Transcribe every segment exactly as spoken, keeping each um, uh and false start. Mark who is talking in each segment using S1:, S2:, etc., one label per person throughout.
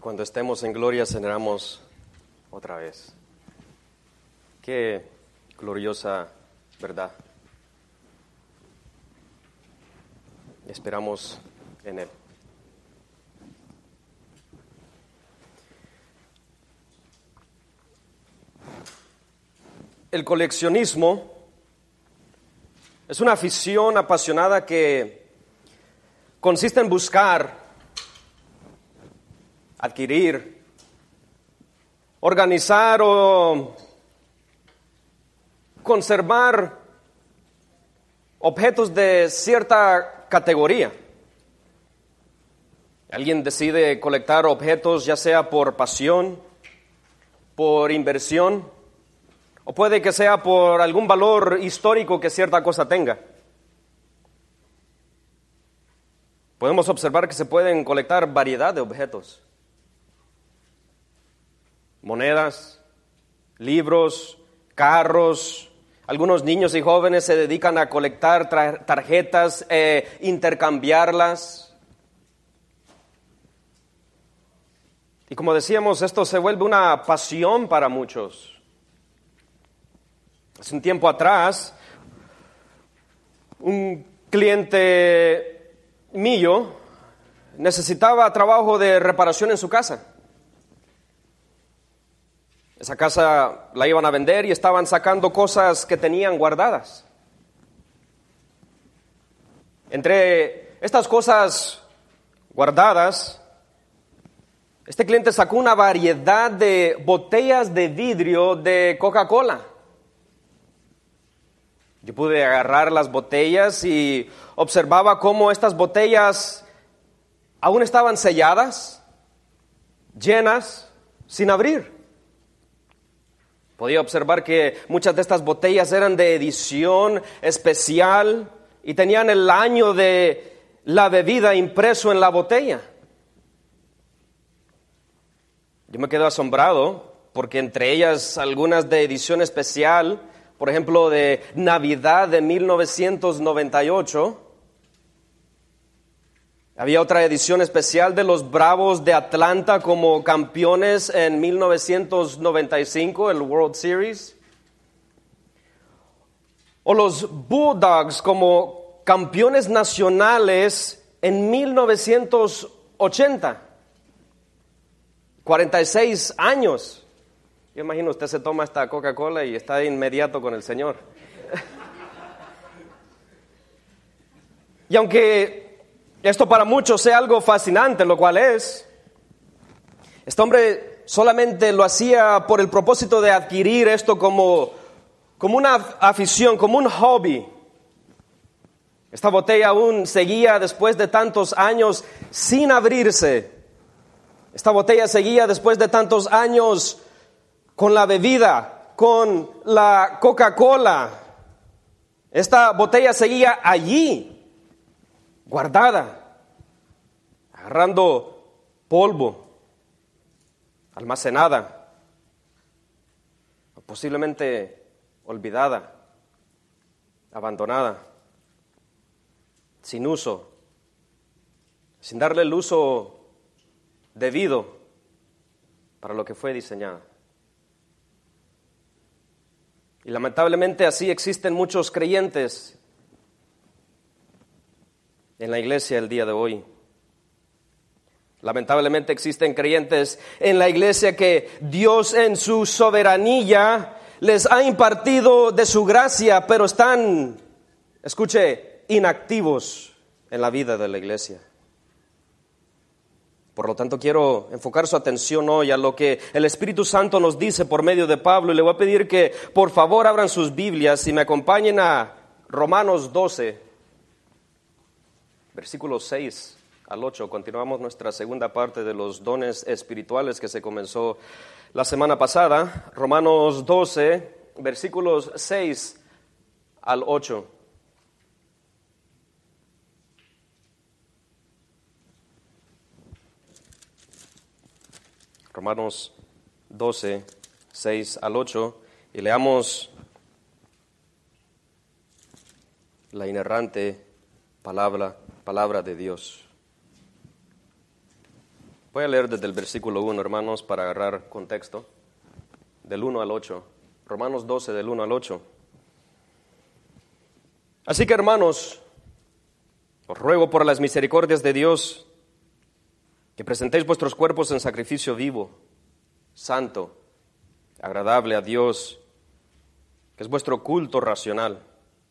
S1: Cuando estemos en gloria cenaremos otra vez. Qué gloriosa verdad. Esperamos en Él. El coleccionismo es una afición apasionada que consiste en buscar, adquirir, organizar o conservar objetos de cierta categoría. Alguien decide colectar objetos ya sea por pasión, por inversión, o puede que sea por algún valor histórico que cierta cosa tenga. Podemos observar que se pueden colectar variedad de objetos. Monedas, libros, carros. Algunos niños y jóvenes se dedican a colectar tra- tarjetas, e intercambiarlas. Y como decíamos, esto se vuelve una pasión para muchos. Hace un tiempo atrás, un cliente mío necesitaba trabajo de reparación en su casa. Esa casa la iban a vender y estaban sacando cosas que tenían guardadas. Entre estas cosas guardadas, este cliente sacó una variedad de botellas de vidrio de Coca-Cola. Yo pude agarrar las botellas y observaba cómo estas botellas aún estaban selladas, llenas, sin abrir. Podía observar que muchas de estas botellas eran de edición especial y tenían el año de la bebida impreso en la botella. Yo me quedo asombrado porque entre ellas algunas de edición especial, por ejemplo, de Navidad de mil novecientos noventa y ocho. Había otra edición especial de los Bravos de Atlanta como campeones en mil novecientos noventa y cinco, el World Series. O los Bulldogs como campeones nacionales en mil novecientos ochenta. cuarenta y seis años. Yo imagino, usted se toma esta Coca-Cola y está de inmediato con el Señor. Y aunque esto para muchos sea algo fascinante, lo cual es, este hombre solamente lo hacía por el propósito de adquirir esto como, como una afición, como un hobby. Esta botella aún seguía después de tantos años sin abrirse. Esta botella seguía después de tantos años con la bebida, con la Coca-Cola. Esta botella seguía allí, guardada, agarrando polvo, almacenada, posiblemente olvidada, abandonada, sin uso, sin darle el uso debido para lo que fue diseñada. Y lamentablemente así existen muchos creyentes en la iglesia el día de hoy. Lamentablemente existen creyentes en la iglesia que Dios en su soberanía les ha impartido de su gracia, pero están, escuche, inactivos en la vida de la iglesia. Por lo tanto, quiero enfocar su atención hoy a lo que el Espíritu Santo nos dice por medio de Pablo. Y le voy a pedir que por favor abran sus Biblias y me acompañen a Romanos doce, versículos seis al ocho. Continuamos nuestra segunda parte de los dones espirituales que se comenzó la semana pasada. Romanos doce, versículos seis al ocho. Romanos doce, seis al ocho, y leamos la inerrante palabra, palabra de Dios. Voy a leer desde el versículo uno, hermanos, para agarrar contexto, del uno al ocho. Romanos doce, del uno al ocho. Así que, hermanos, os ruego por las misericordias de Dios que presentéis vuestros cuerpos en sacrificio vivo, santo, agradable a Dios, que es vuestro culto racional.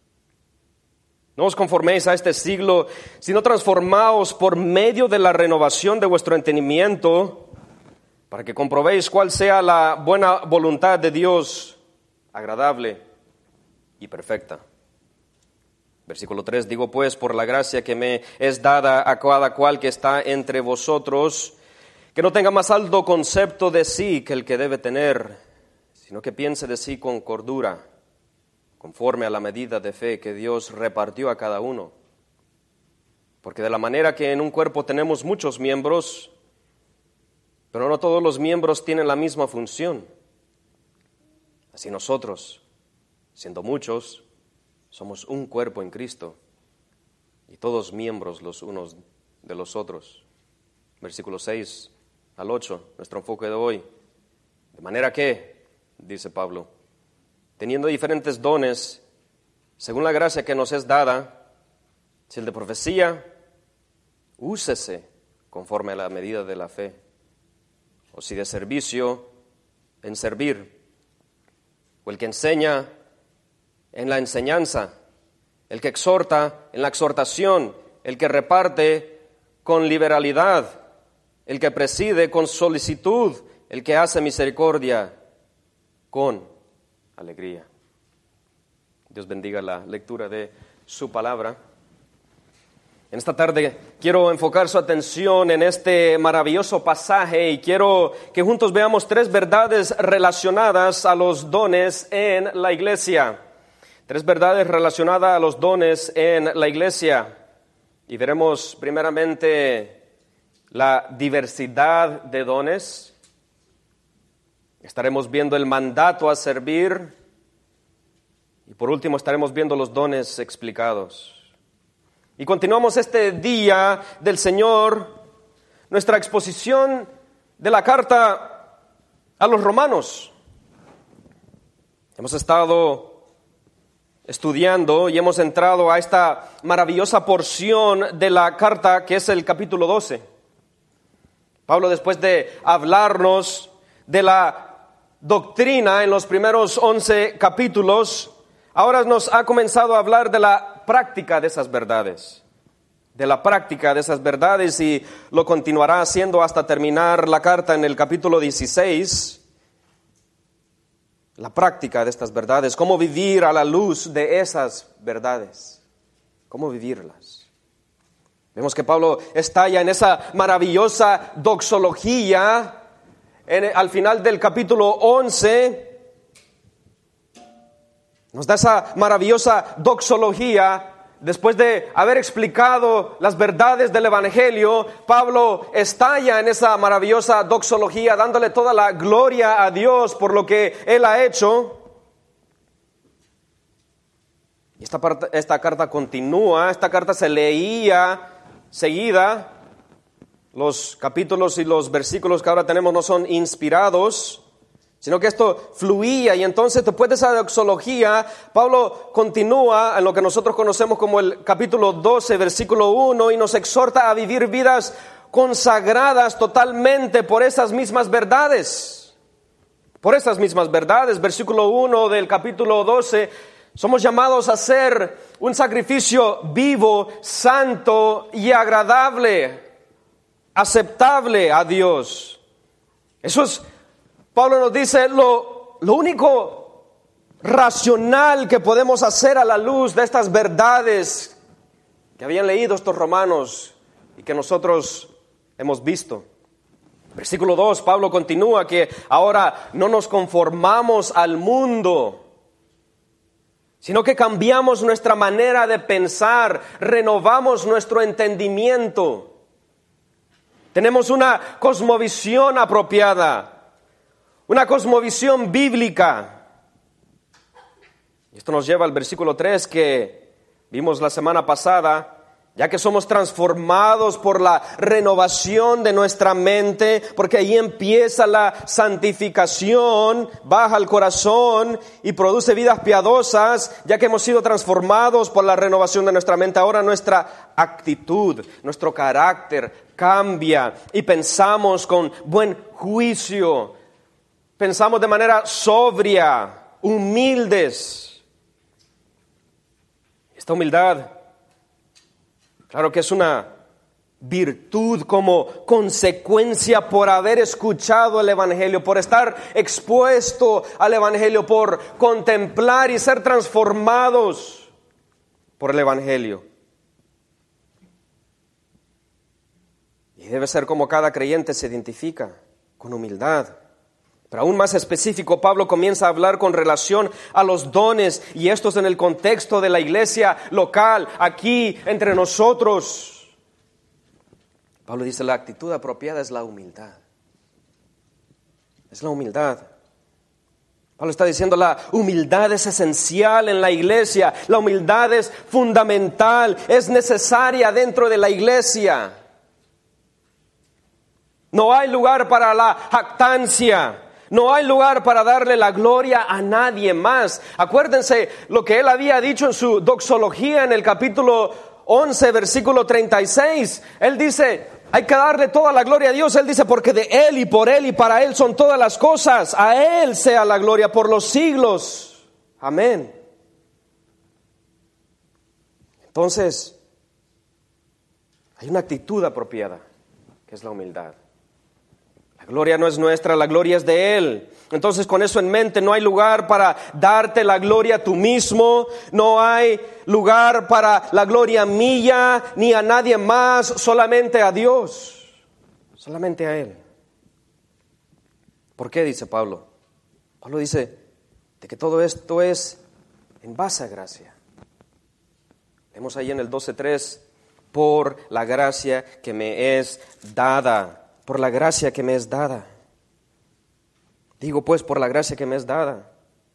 S1: No os conforméis a este siglo, sino transformaos por medio de la renovación de vuestro entendimiento, para que comprobéis cuál sea la buena voluntad de Dios, agradable y perfecta. Versículo tres, digo pues, por la gracia que me es dada a cada cual que está entre vosotros, que no tenga más alto concepto de sí que el que debe tener, sino que piense de sí con cordura, conforme a la medida de fe que Dios repartió a cada uno. Porque de la manera que en un cuerpo tenemos muchos miembros, pero no todos los miembros tienen la misma función. Así nosotros, siendo muchos, somos un cuerpo en Cristo, y todos miembros los unos de los otros. Versículo seis al ocho, nuestro enfoque de hoy. De manera que, dice Pablo, teniendo diferentes dones, según la gracia que nos es dada, si el de profecía, úsese conforme a la medida de la fe, o si de servicio, en servir, o el que enseña, en la enseñanza, el que exhorta, en la exhortación, el que reparte con liberalidad, el que preside con solicitud, el que hace misericordia con alegría. Dios bendiga la lectura de su palabra. En esta tarde quiero enfocar su atención en este maravilloso pasaje y quiero que juntos veamos tres verdades relacionadas a los dones en la iglesia. Tres verdades relacionadas a los dones en la iglesia. Y veremos primeramente la diversidad de dones. Estaremos viendo el mandato a servir. Y por último estaremos viendo los dones explicados. Y continuamos este día del Señor, nuestra exposición de la carta a los romanos. Hemos estado estudiando y hemos entrado a esta maravillosa porción de la carta que es el capítulo doce. Pablo, después de hablarnos de la doctrina en los primeros once capítulos, ahora nos ha comenzado a hablar de la práctica de esas verdades, de la práctica de esas verdades y lo continuará haciendo hasta terminar la carta en el capítulo dieciséis. La práctica de estas verdades, cómo vivir a la luz de esas verdades, cómo vivirlas. Vemos que Pablo estalla en esa maravillosa doxología en, al final del capítulo once. Nos da esa maravillosa doxología. Después de haber explicado las verdades del Evangelio, Pablo estalla en esa maravillosa doxología, dándole toda la gloria a Dios por lo que Él ha hecho. Y esta, parte, esta carta continúa, esta carta se leía seguida. Los capítulos y los versículos que ahora tenemos no son inspirados, sino que esto fluía, y entonces después de esa doxología, Pablo continúa en lo que nosotros conocemos como el capítulo doce, versículo uno, y nos exhorta a vivir vidas consagradas totalmente por esas mismas verdades. Por esas mismas verdades, versículo uno del capítulo doce, somos llamados a ser un sacrificio vivo, santo y agradable, aceptable a Dios. Eso es, Pablo nos dice, lo, lo único racional que podemos hacer a la luz de estas verdades que habían leído estos romanos y que nosotros hemos visto. Versículo dos, Pablo continúa que ahora no nos conformamos al mundo, sino que cambiamos nuestra manera de pensar, renovamos nuestro entendimiento. Tenemos una cosmovisión apropiada, una cosmovisión bíblica. Y esto nos lleva al versículo tres que vimos la semana pasada, ya que somos transformados por la renovación de nuestra mente, porque ahí empieza la santificación, baja al corazón y produce vidas piadosas, ya que hemos sido transformados por la renovación de nuestra mente. Ahora nuestra actitud, nuestro carácter cambia y pensamos con buen juicio, pensamos de manera sobria, humildes. Esta humildad, claro que es una virtud como consecuencia por haber escuchado el Evangelio, por estar expuesto al Evangelio, por contemplar y ser transformados por el Evangelio. Y debe ser como cada creyente se identifica, con humildad. Pero aún más específico, Pablo comienza a hablar con relación a los dones, y esto es en el contexto de la iglesia local, aquí entre nosotros. Pablo dice, la actitud apropiada es la humildad. Es la humildad. Pablo está diciendo, la humildad es esencial en la iglesia, la humildad es fundamental, es necesaria dentro de la iglesia. No hay lugar para la jactancia. No hay lugar para darle la gloria a nadie más. Acuérdense lo que él había dicho en su doxología en el capítulo once, versículo treinta y seis. Él dice, hay que darle toda la gloria a Dios. Él dice, porque de Él y por Él y para Él son todas las cosas. A Él sea la gloria por los siglos. Amén. Entonces, hay una actitud apropiada, que es la humildad. La gloria no es nuestra, la gloria es de Él. Entonces, con eso en mente, no hay lugar para darte la gloria tú mismo, no hay lugar para la gloria mía, ni a nadie más, solamente a Dios, solamente a Él. ¿Por qué? Dice Pablo. Pablo dice de que todo esto es en base a gracia. Vemos ahí en el doce tres, por la gracia que me es dada. Por la gracia que me es dada. Digo pues, por la gracia que me es dada.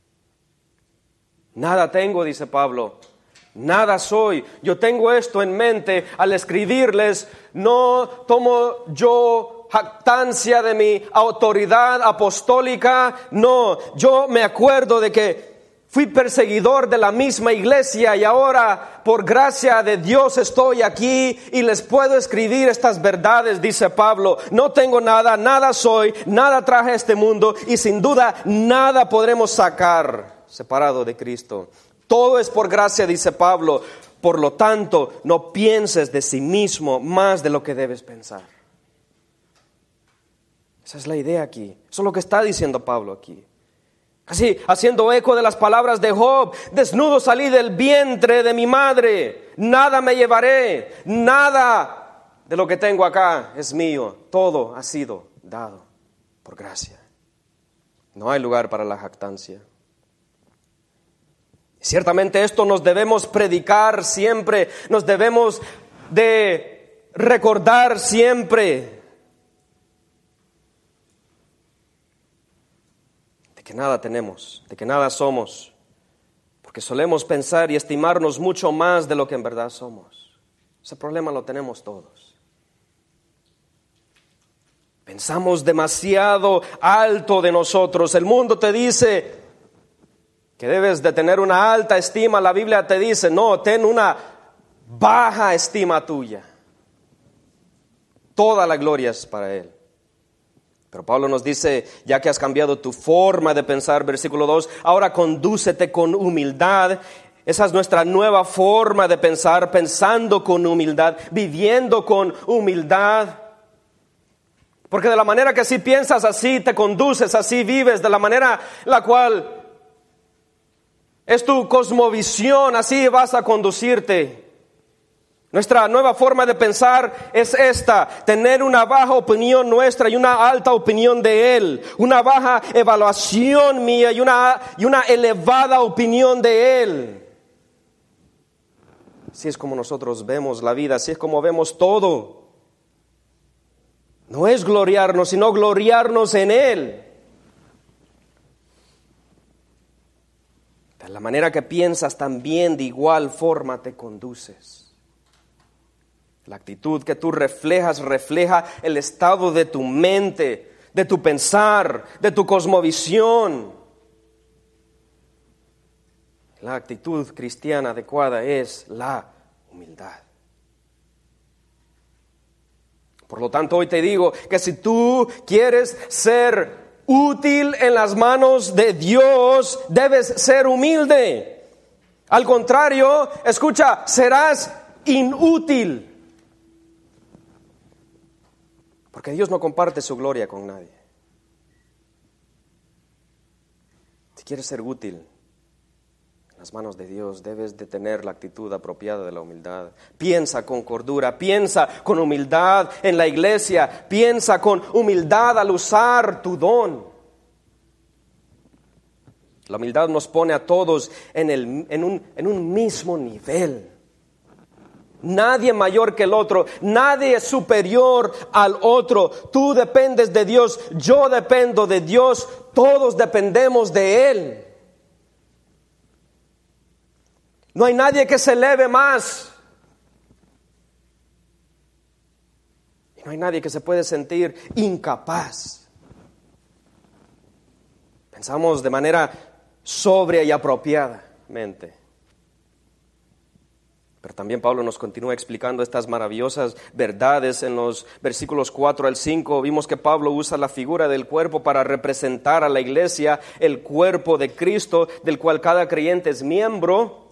S1: Nada tengo, dice Pablo, nada soy. Yo tengo esto en mente al escribirles. No tomo yo jactancia de mi autoridad apostólica. No, yo me acuerdo de que fui perseguidor de la misma iglesia y ahora, por gracia de Dios, estoy aquí y les puedo escribir estas verdades, dice Pablo. No tengo nada, nada soy, nada traje a este mundo y sin duda nada podremos sacar separado de Cristo. Todo es por gracia, dice Pablo. Por lo tanto, no pienses de sí mismo más de lo que debes pensar. Esa es la idea aquí. Eso es lo que está diciendo Pablo aquí. Así, haciendo eco de las palabras de Job, desnudo salí del vientre de mi madre, nada me llevaré, nada de lo que tengo acá es mío, todo ha sido dado por gracia. No hay lugar para la jactancia. Ciertamente esto nos debemos predicar siempre, nos debemos de recordar siempre. De que nada tenemos, de que nada somos, porque solemos pensar y estimarnos mucho más de lo que en verdad somos. Ese problema lo tenemos todos. Pensamos demasiado alto de nosotros. El mundo te dice que debes de tener una alta estima. La Biblia te dice, no, ten una baja estima tuya. Toda la gloria es para Él. Pero Pablo nos dice, ya que has cambiado tu forma de pensar, versículo dos, ahora condúcete con humildad. Esa es nuestra nueva forma de pensar, pensando con humildad, viviendo con humildad. Porque de la manera que así piensas, así te conduces, así vives, de la manera la cual es tu cosmovisión, así vas a conducirte. Nuestra nueva forma de pensar es esta, tener una baja opinión nuestra y una alta opinión de Él, una baja evaluación mía y una, y una elevada opinión de Él. Así es como nosotros vemos la vida, así es como vemos todo. No es gloriarnos, sino gloriarnos en Él. De la manera que piensas, también de igual forma te conduces. La actitud que tú reflejas refleja el estado de tu mente, de tu pensar, de tu cosmovisión. La actitud cristiana adecuada es la humildad. Por lo tanto, hoy te digo que si tú quieres ser útil en las manos de Dios, debes ser humilde. Al contrario, escucha, serás inútil. Porque Dios no comparte su gloria con nadie. Si quieres ser útil en las manos de Dios, debes de tener la actitud apropiada de la humildad. Piensa con cordura, piensa con humildad en la iglesia, piensa con humildad al usar tu don. La humildad nos pone a todos en, el, en, un, en un mismo nivel. Nadie mayor que el otro, nadie es superior al otro. Tú dependes de Dios, yo dependo de Dios, todos dependemos de Él. No hay nadie que se eleve más. Y no hay nadie que se puede sentir incapaz. Pensamos de manera sobria y apropiadamente. Pero también Pablo nos continúa explicando estas maravillosas verdades en los versículos cuatro al cinco. Vimos que Pablo usa la figura del cuerpo para representar a la iglesia, el cuerpo de Cristo, del cual cada creyente es miembro.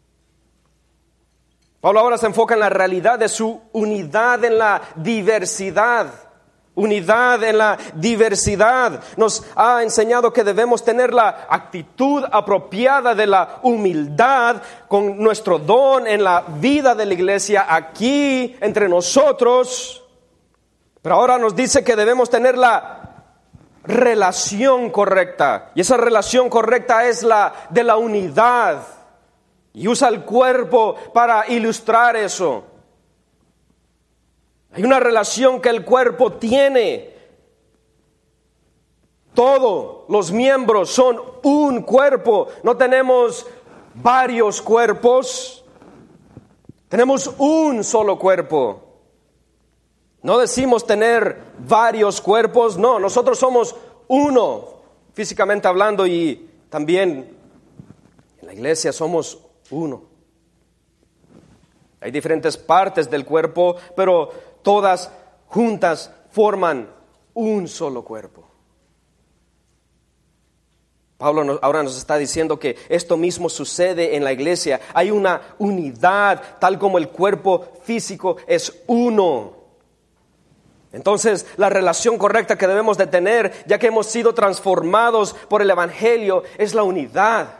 S1: Pablo ahora se enfoca en la realidad de su unidad en la diversidad. Unidad en la diversidad. Nos ha enseñado que debemos tener la actitud apropiada de la humildad con nuestro don en la vida de la iglesia aquí entre nosotros. Pero ahora nos dice que debemos tener la relación correcta. Y esa relación correcta es la de la unidad. Y usa el cuerpo para ilustrar eso. Hay una relación que el cuerpo tiene. Todos los miembros son un cuerpo. No tenemos varios cuerpos. Tenemos un solo cuerpo. No decimos tener varios cuerpos. No, nosotros somos uno, físicamente hablando, y también en la iglesia somos uno. Hay diferentes partes del cuerpo, pero todas juntas forman un solo cuerpo. Pablo nos, ahora nos está diciendo que esto mismo sucede en la iglesia. Hay una unidad, tal como el cuerpo físico es uno. Entonces, la relación correcta que debemos de tener, ya que hemos sido transformados por el Evangelio, es la unidad.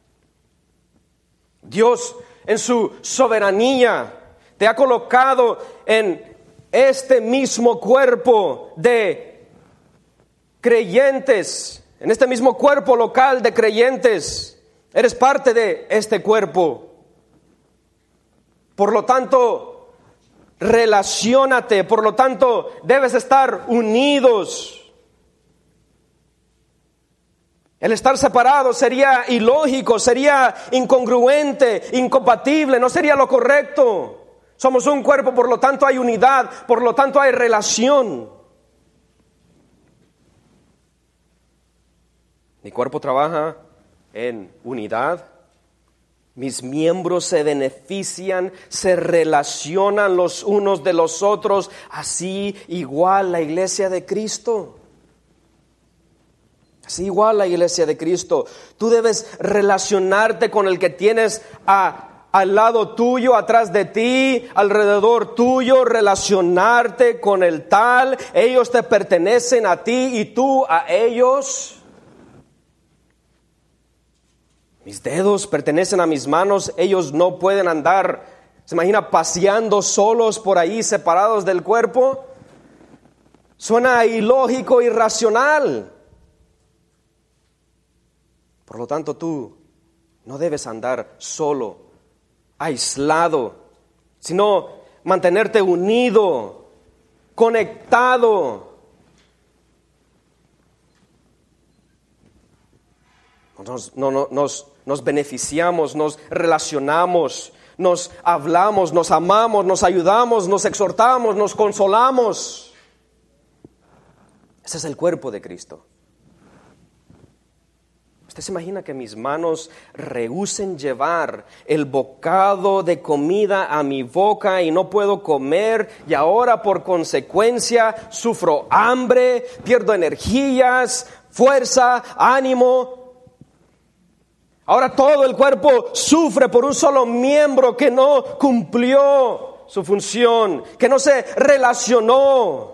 S1: Dios, en su soberanía, te ha colocado en este mismo cuerpo de creyentes, en este mismo cuerpo local de creyentes. Eres parte de este cuerpo. Por lo tanto, relaciónate, por lo tanto, debes estar unidos. El estar separado sería ilógico, sería incongruente, incompatible, no sería lo correcto. Somos un cuerpo, por lo tanto hay unidad, por lo tanto hay relación. Mi cuerpo trabaja en unidad. Mis miembros se benefician, se relacionan los unos de los otros. Así igual la iglesia de Cristo. Así igual la iglesia de Cristo. Tú debes relacionarte con el que tienes a, al lado tuyo, atrás de ti, alrededor tuyo, relacionarte con el tal. Ellos te pertenecen a ti y tú a ellos. Mis dedos pertenecen a mis manos, ellos no pueden andar, ¿se imagina paseando solos por ahí, separados del cuerpo? Suena ilógico, irracional. Por lo tanto, tú no debes andar solo, aislado, sino mantenerte unido, conectado. Nos, no, no, nos, nos beneficiamos, nos relacionamos, nos hablamos, nos amamos, nos ayudamos, nos exhortamos, nos consolamos. Ese es el cuerpo de Cristo. ¿Usted se imagina que mis manos rehúsen llevar el bocado de comida a mi boca y no puedo comer, y ahora por consecuencia sufro hambre, pierdo energías, fuerza, ánimo? Ahora todo el cuerpo sufre por un solo miembro que no cumplió su función, que no se relacionó.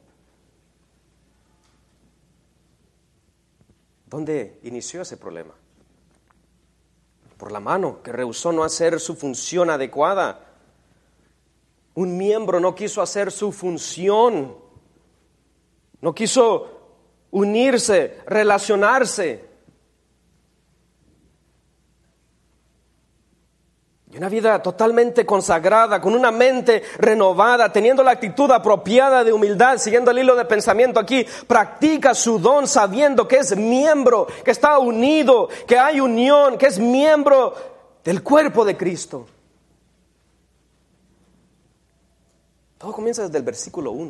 S1: ¿Dónde inició ese problema? Por la mano, que rehusó no hacer su función adecuada. Un miembro no quiso hacer su función, no quiso unirse, relacionarse. Y una vida totalmente consagrada, con una mente renovada, teniendo la actitud apropiada de humildad, siguiendo el hilo de pensamiento aquí, practica su don sabiendo que es miembro, que está unido, que hay unión, que es miembro del cuerpo de Cristo. Todo comienza desde el versículo uno.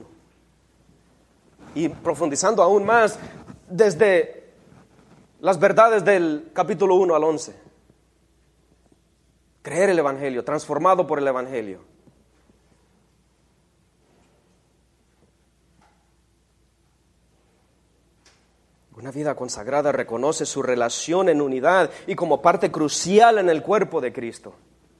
S1: Y profundizando aún más desde las verdades del capítulo uno al once. Creer el Evangelio, transformado por el Evangelio. Una vida consagrada reconoce su relación en unidad y como parte crucial en el cuerpo de Cristo.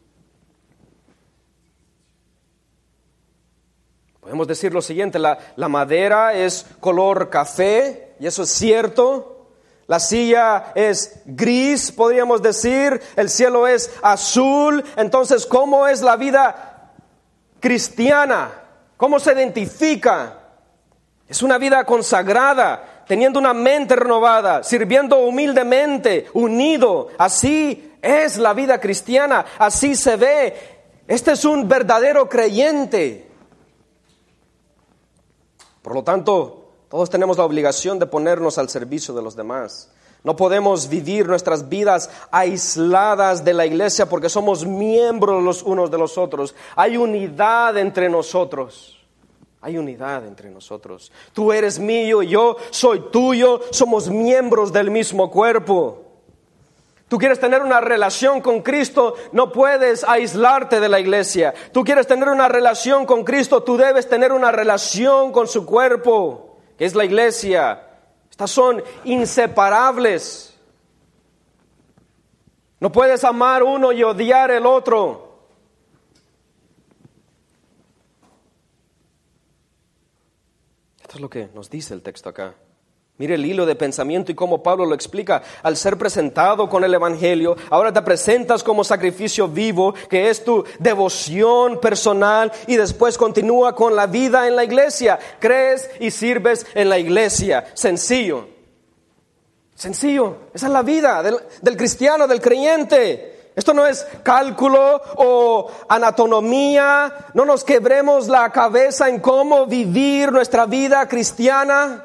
S1: Podemos decir lo siguiente, la, la madera es color café, y eso es cierto. La silla es gris, podríamos decir, el cielo es azul. Entonces, ¿cómo es la vida cristiana? ¿Cómo se identifica? Es una vida consagrada, teniendo una mente renovada, sirviendo humildemente, unido. Así es la vida cristiana, así se ve. Este es un verdadero creyente. Por lo tanto, todos tenemos la obligación de ponernos al servicio de los demás. No podemos vivir nuestras vidas aisladas de la iglesia porque somos miembros los unos de los otros. Hay unidad entre nosotros. Hay unidad entre nosotros. Tú eres mío y yo soy tuyo. Somos miembros del mismo cuerpo. Tú quieres tener una relación con Cristo, no puedes aislarte de la iglesia. Tú quieres tener una relación con Cristo, tú debes tener una relación con su cuerpo, que es la iglesia. Estas son inseparables. No puedes amar uno y odiar el otro. Esto es lo que nos dice el texto acá. Mire el hilo de pensamiento y cómo Pablo lo explica. Al ser presentado con el Evangelio, ahora te presentas como sacrificio vivo, que es tu devoción personal, y después continúa con la vida en la iglesia. Crees y sirves en la iglesia. Sencillo. Sencillo. Esa es la vida del, del cristiano, del creyente. Esto no es cálculo o anatomía. No nos quebremos la cabeza en cómo vivir nuestra vida cristiana.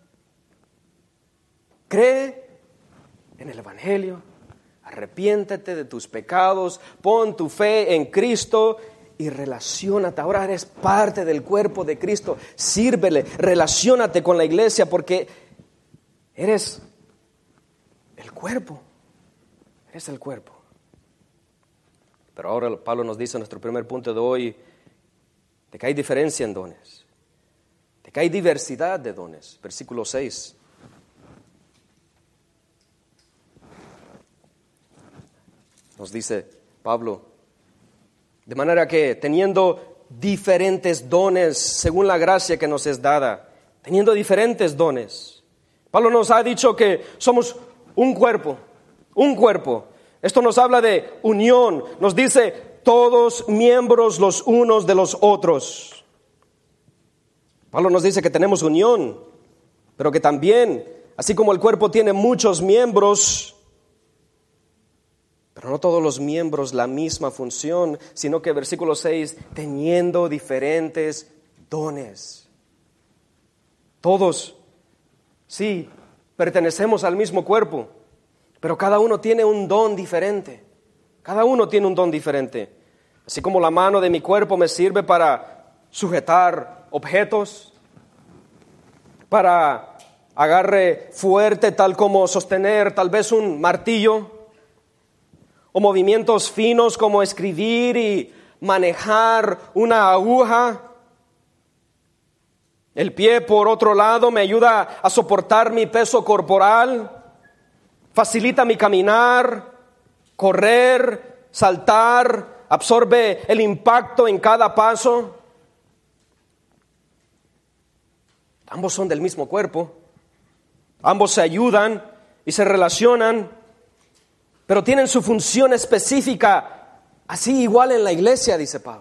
S1: Cree en el Evangelio, arrepiéntete de tus pecados, pon tu fe en Cristo y relaciónate. Ahora eres parte del cuerpo de Cristo, sírvele, relaciónate con la iglesia porque eres el cuerpo, eres el cuerpo. Pero ahora Pablo nos dice en nuestro primer punto de hoy de que hay diferencia en dones, de que hay diversidad de dones. Versículo seis. Nos dice Pablo, de manera que teniendo diferentes dones según la gracia que nos es dada, teniendo diferentes dones. Pablo nos ha dicho que somos un cuerpo, un cuerpo. Esto nos habla de unión, nos dice todos miembros los unos de los otros. Pablo nos dice que tenemos unión, pero que también, así como el cuerpo tiene muchos miembros, pero no todos los miembros la misma función, sino que versículo seis, teniendo diferentes dones. Todos, sí, pertenecemos al mismo cuerpo, pero cada uno tiene un don diferente. Cada uno tiene un don diferente. Así como la mano de mi cuerpo me sirve para sujetar objetos, para agarre fuerte tal como sostener tal vez un martillo, o movimientos finos como escribir y manejar una aguja. El pie, por otro lado, me ayuda a soportar mi peso corporal, facilita mi caminar, correr, saltar, absorbe el impacto en cada paso. Ambos son del mismo cuerpo, ambos se ayudan y se relacionan, pero tienen su función específica, así igual en la iglesia, dice Pablo.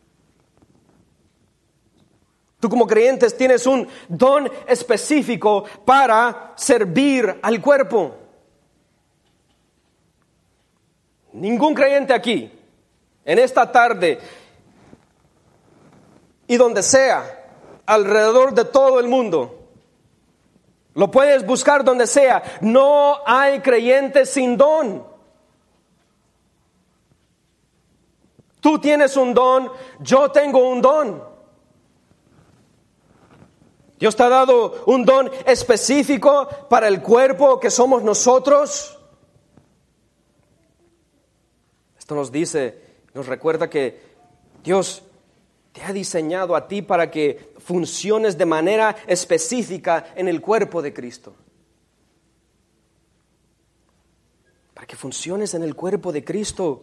S1: Tú como creyentes tienes un don específico para servir al cuerpo. Ningún creyente aquí, en esta tarde y donde sea, alrededor de todo el mundo, lo puedes buscar donde sea, no hay creyentes sin don. Tú tienes un don, yo tengo un don. Dios te ha dado un don específico para el cuerpo que somos nosotros. Esto nos dice, nos recuerda que Dios te ha diseñado a ti para que funciones de manera específica en el cuerpo de Cristo. Para que funciones en el cuerpo de Cristo.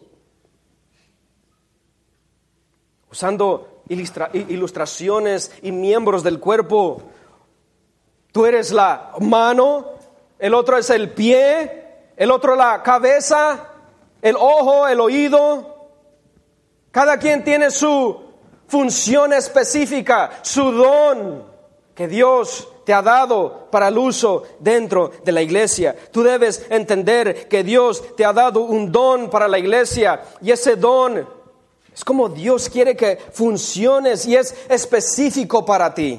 S1: Usando ilustra- ilustraciones y miembros del cuerpo. Tú eres la mano, el otro es el pie, el otro la cabeza, el ojo, el oído. Cada quien tiene su función específica, su don que Dios te ha dado para el uso dentro de la iglesia. Tú debes entender que Dios te ha dado un don para la iglesia y ese don es como Dios quiere que funciones y es específico para ti.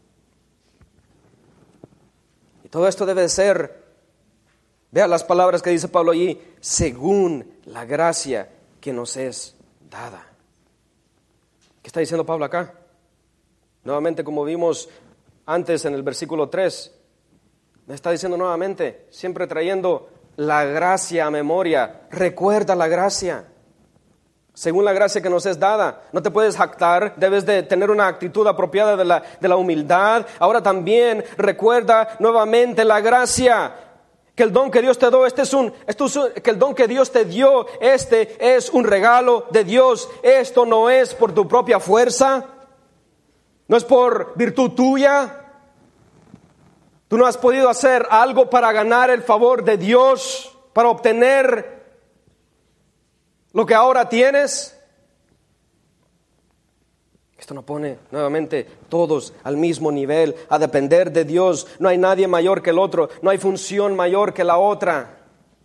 S1: Y todo esto debe ser, vea las palabras que dice Pablo allí, según la gracia que nos es dada. ¿Qué está diciendo Pablo acá? Nuevamente, como vimos antes en el versículo tres, me está diciendo nuevamente, siempre trayendo la gracia a memoria. Recuerda la gracia. Según la gracia que nos es dada, no te puedes jactar, debes de tener una actitud apropiada de la, de la humildad. Ahora también recuerda nuevamente la gracia, que el don que Dios te dio, este es un, esto es un, que el don que Dios te dio, este es un regalo de Dios. Esto no es por tu propia fuerza, no es por virtud tuya. Tú no has podido hacer algo para ganar el favor de Dios, para obtener lo que ahora tienes. Esto nos pone nuevamente todos al mismo nivel, a depender de Dios. No hay nadie mayor que el otro, no hay función mayor que la otra.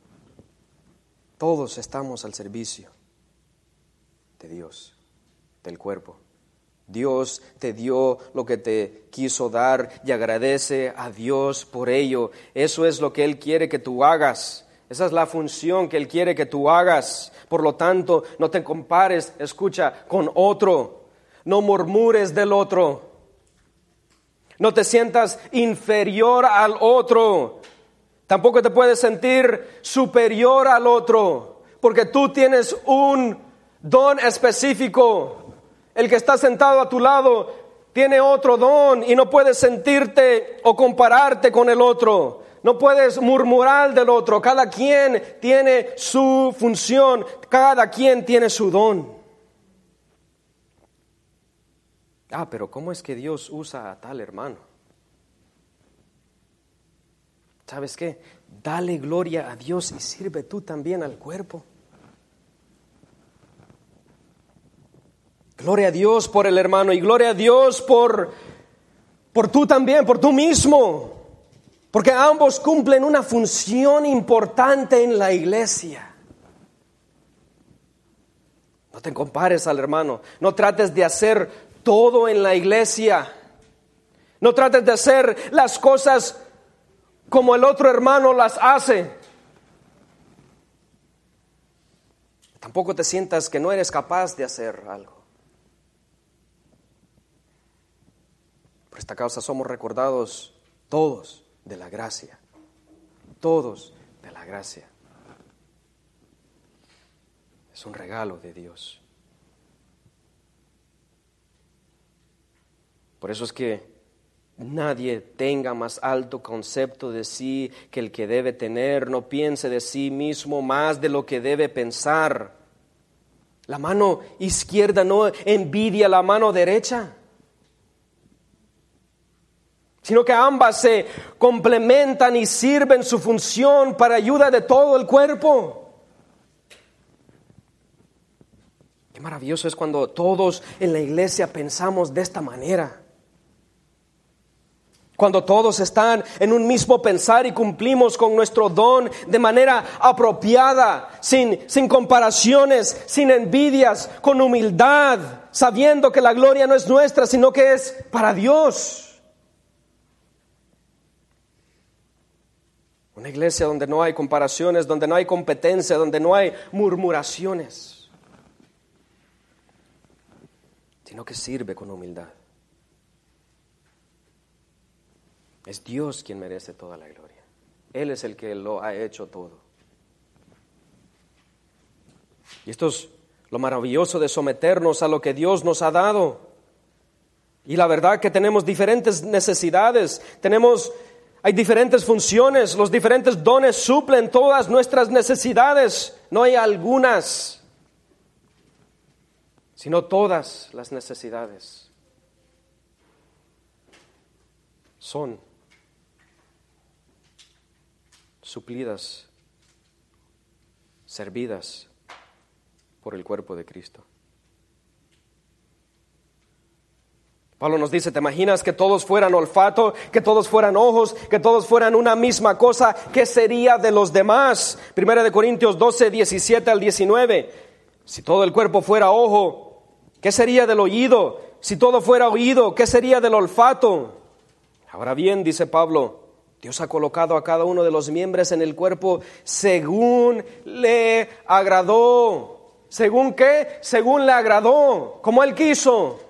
S1: Todos estamos al servicio de Dios, del cuerpo. Dios te dio lo que te quiso dar y agradece a Dios por ello. Eso es lo que Él quiere que tú hagas. Esa es la función que Él quiere que tú hagas. Por lo tanto, no te compares, escucha, con otro. No murmures del otro. No te sientas inferior al otro. Tampoco te puedes sentir superior al otro, porque tú tienes un don específico. El que está sentado a tu lado tiene otro don y no puedes sentirte o compararte con el otro. No puedes murmurar del otro. Cada quien tiene su función. Cada quien tiene su don. Ah, pero ¿cómo es que Dios usa a tal hermano? ¿Sabes qué? Dale gloria a Dios y sirve tú también al cuerpo. Gloria a Dios por el hermano y gloria a Dios por, por tú también, por tú mismo. Porque ambos cumplen una función importante en la iglesia. No te compares al hermano. No trates de hacer todo en la iglesia. No trates de hacer las cosas como el otro hermano las hace. Tampoco te sientas que no eres capaz de hacer algo. Por esta causa somos recordados todos de la gracia. Todos de la gracia. Es un regalo de Dios. Por eso es que nadie tenga más alto concepto de sí que el que debe tener. No piense de sí mismo más de lo que debe pensar. La mano izquierda no envidia a la mano derecha, sino que ambas se complementan y sirven su función para ayuda de todo el cuerpo. Qué maravilloso es cuando todos en la iglesia pensamos de esta manera. Cuando todos están en un mismo pensar y cumplimos con nuestro don de manera apropiada, sin, sin comparaciones, sin envidias, con humildad, sabiendo que la gloria no es nuestra, sino que es para Dios. Una iglesia donde no hay comparaciones, donde no hay competencia, donde no hay murmuraciones, sino que sirve con humildad. Es Dios quien merece toda la gloria. Él es el que lo ha hecho todo. Y esto es lo maravilloso de someternos a lo que Dios nos ha dado. Y la verdad que tenemos diferentes necesidades, tenemos, hay diferentes funciones, los diferentes dones suplen todas nuestras necesidades. No hay algunas, sino todas las necesidades son suplidas, servidas por el cuerpo de Cristo. Pablo nos dice, ¿te imaginas que todos fueran olfato, que todos fueran ojos, que todos fueran una misma cosa? ¿Qué sería de los demás? Primera de Corintios doce, diecisiete al diecinueve. Si todo el cuerpo fuera ojo, ¿qué sería del oído? Si todo fuera oído, ¿qué sería del olfato? Ahora bien, dice Pablo, Dios ha colocado a cada uno de los miembros en el cuerpo según le agradó. ¿Según qué? Según le agradó, como Él quiso.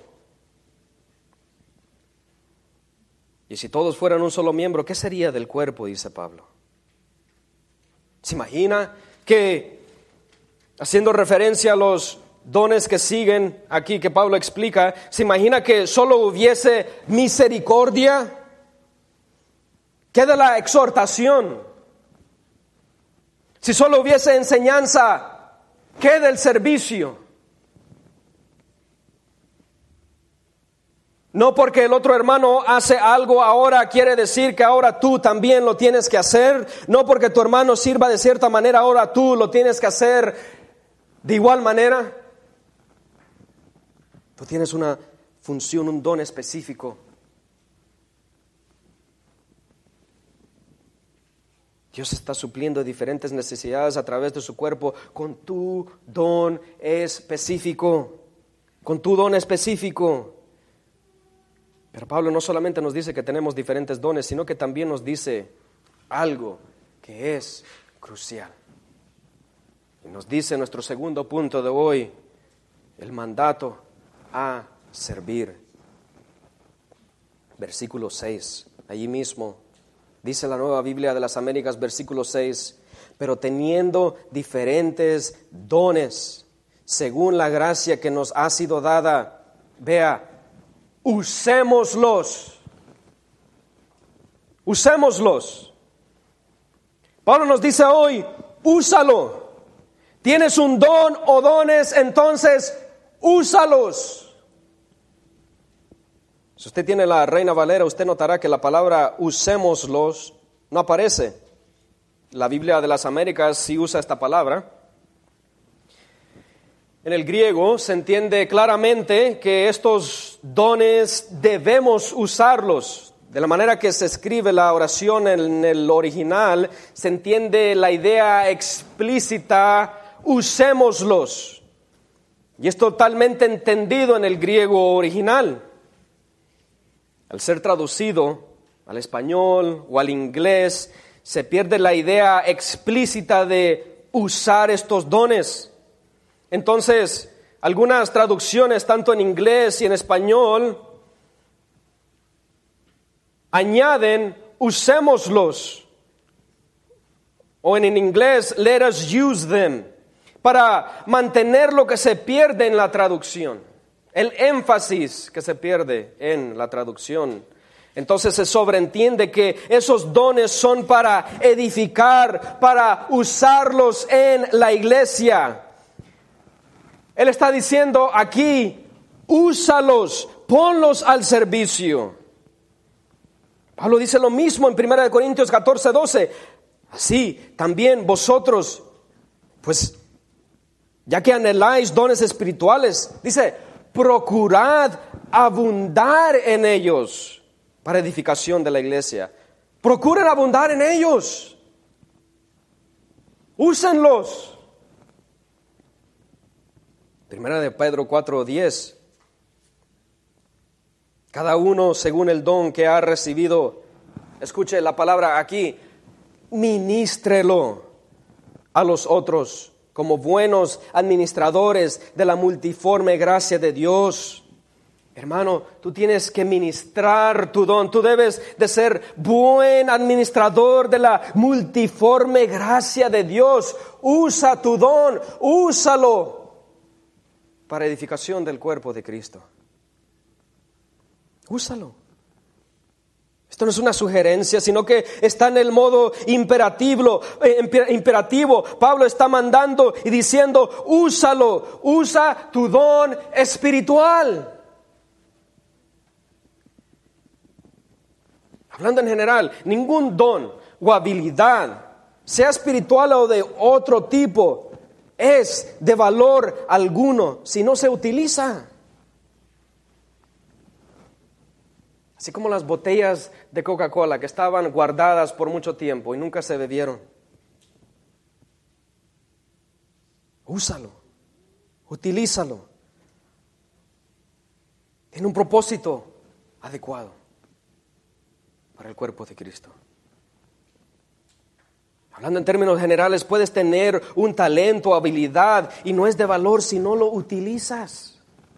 S1: Y si todos fueran un solo miembro, ¿qué sería del cuerpo? Dice Pablo. ¿Se imagina que, haciendo referencia a los dones que siguen aquí que Pablo explica, se imagina que solo hubiese misericordia? ¿Qué de la exhortación? Si solo hubiese enseñanza, ¿qué del servicio? No porque el otro hermano hace algo ahora quiere decir que ahora tú también lo tienes que hacer. No porque tu hermano sirva de cierta manera ahora tú lo tienes que hacer de igual manera. Tú tienes una función, un don específico. Dios está supliendo diferentes necesidades a través de su cuerpo con tu don específico, con tu don específico. Pero Pablo no solamente nos dice que tenemos diferentes dones, sino que también nos dice algo que es crucial. Y nos dice nuestro segundo punto de hoy, el mandato a servir. Versículo seis, allí mismo. Dice la Nueva Biblia de las Américas, versículo seis, pero teniendo diferentes dones, según la gracia que nos ha sido dada, vea, usémoslos, usémoslos. Pablo nos dice hoy, úsalo. Tienes un don o dones, entonces úsalos. Si usted tiene la Reina Valera, usted notará que la palabra usémoslos no aparece. La Biblia de las Américas sí usa esta palabra. En el griego se entiende claramente que estos dones debemos usarlos. De la manera que se escribe la oración en el original, se entiende la idea explícita, usémoslos. Y es totalmente entendido en el griego original. Al ser traducido al español o al inglés, se pierde la idea explícita de usar estos dones. Entonces, algunas traducciones, tanto en inglés y en español, añaden, usémoslos. O en inglés, let us use them, para mantener lo que se pierde en la traducción, el énfasis que se pierde en la traducción. Entonces se sobreentiende que esos dones son para edificar, para usarlos en la iglesia. Él está diciendo aquí, úsalos, ponlos al servicio. Pablo dice lo mismo en primera de Corintios catorce, doce. Así también vosotros, pues, ya que anheláis dones espirituales, dice, procurad abundar en ellos para edificación de la iglesia. Procuren abundar en ellos. Úsenlos. Primera de Pedro cuatro, diez. Cada uno según el don que ha recibido, escuche la palabra aquí, ministrelo a los otros como buenos administradores de la multiforme gracia de Dios. Hermano, tú tienes que ministrar tu don. Tú debes de ser buen administrador de la multiforme gracia de Dios. Usa tu don, úsalo para edificación del cuerpo de Cristo. Úsalo. Esto no es una sugerencia, sino que está en el modo imperativo, eh, imperativo. Pablo está mandando y diciendo, úsalo, usa tu don espiritual. Hablando en general, ningún don o habilidad, sea espiritual o de otro tipo, es de valor alguno si no se utiliza. Así como las botellas de Coca-Cola que estaban guardadas por mucho tiempo y nunca se bebieron. Úsalo, utilízalo. Tiene un propósito adecuado para el cuerpo de Cristo. Hablando en términos generales, puedes tener un talento, habilidad, y no es de valor si no lo utilizas.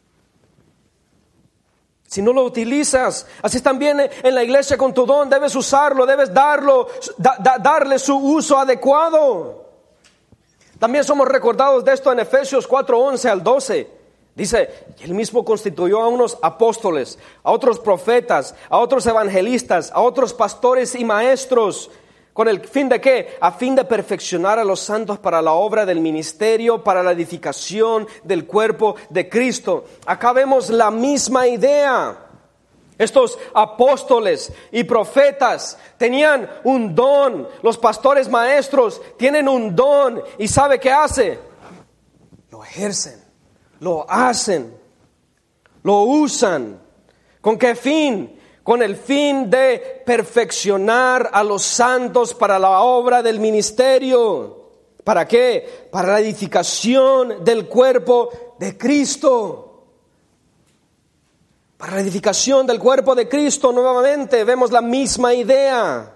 S1: Si no lo utilizas, así también en la iglesia con tu don, debes usarlo, debes darlo, da, da, darle su uso adecuado. También somos recordados de esto en Efesios cuatro, once al doce. Dice, Él mismo constituyó a unos apóstoles, a otros profetas, a otros evangelistas, a otros pastores y maestros. ¿Con el fin de qué? A fin de perfeccionar a los santos para la obra del ministerio, para la edificación del cuerpo de Cristo. Acá vemos la misma idea. Estos apóstoles y profetas tenían un don. Los pastores maestros tienen un don. ¿Y sabe qué hace? Lo ejercen, lo hacen, lo usan. ¿Con qué fin? Con el fin de perfeccionar a los santos para la obra del ministerio. ¿Para qué? Para la edificación del cuerpo de Cristo. Para la edificación del cuerpo de Cristo, nuevamente vemos la misma idea.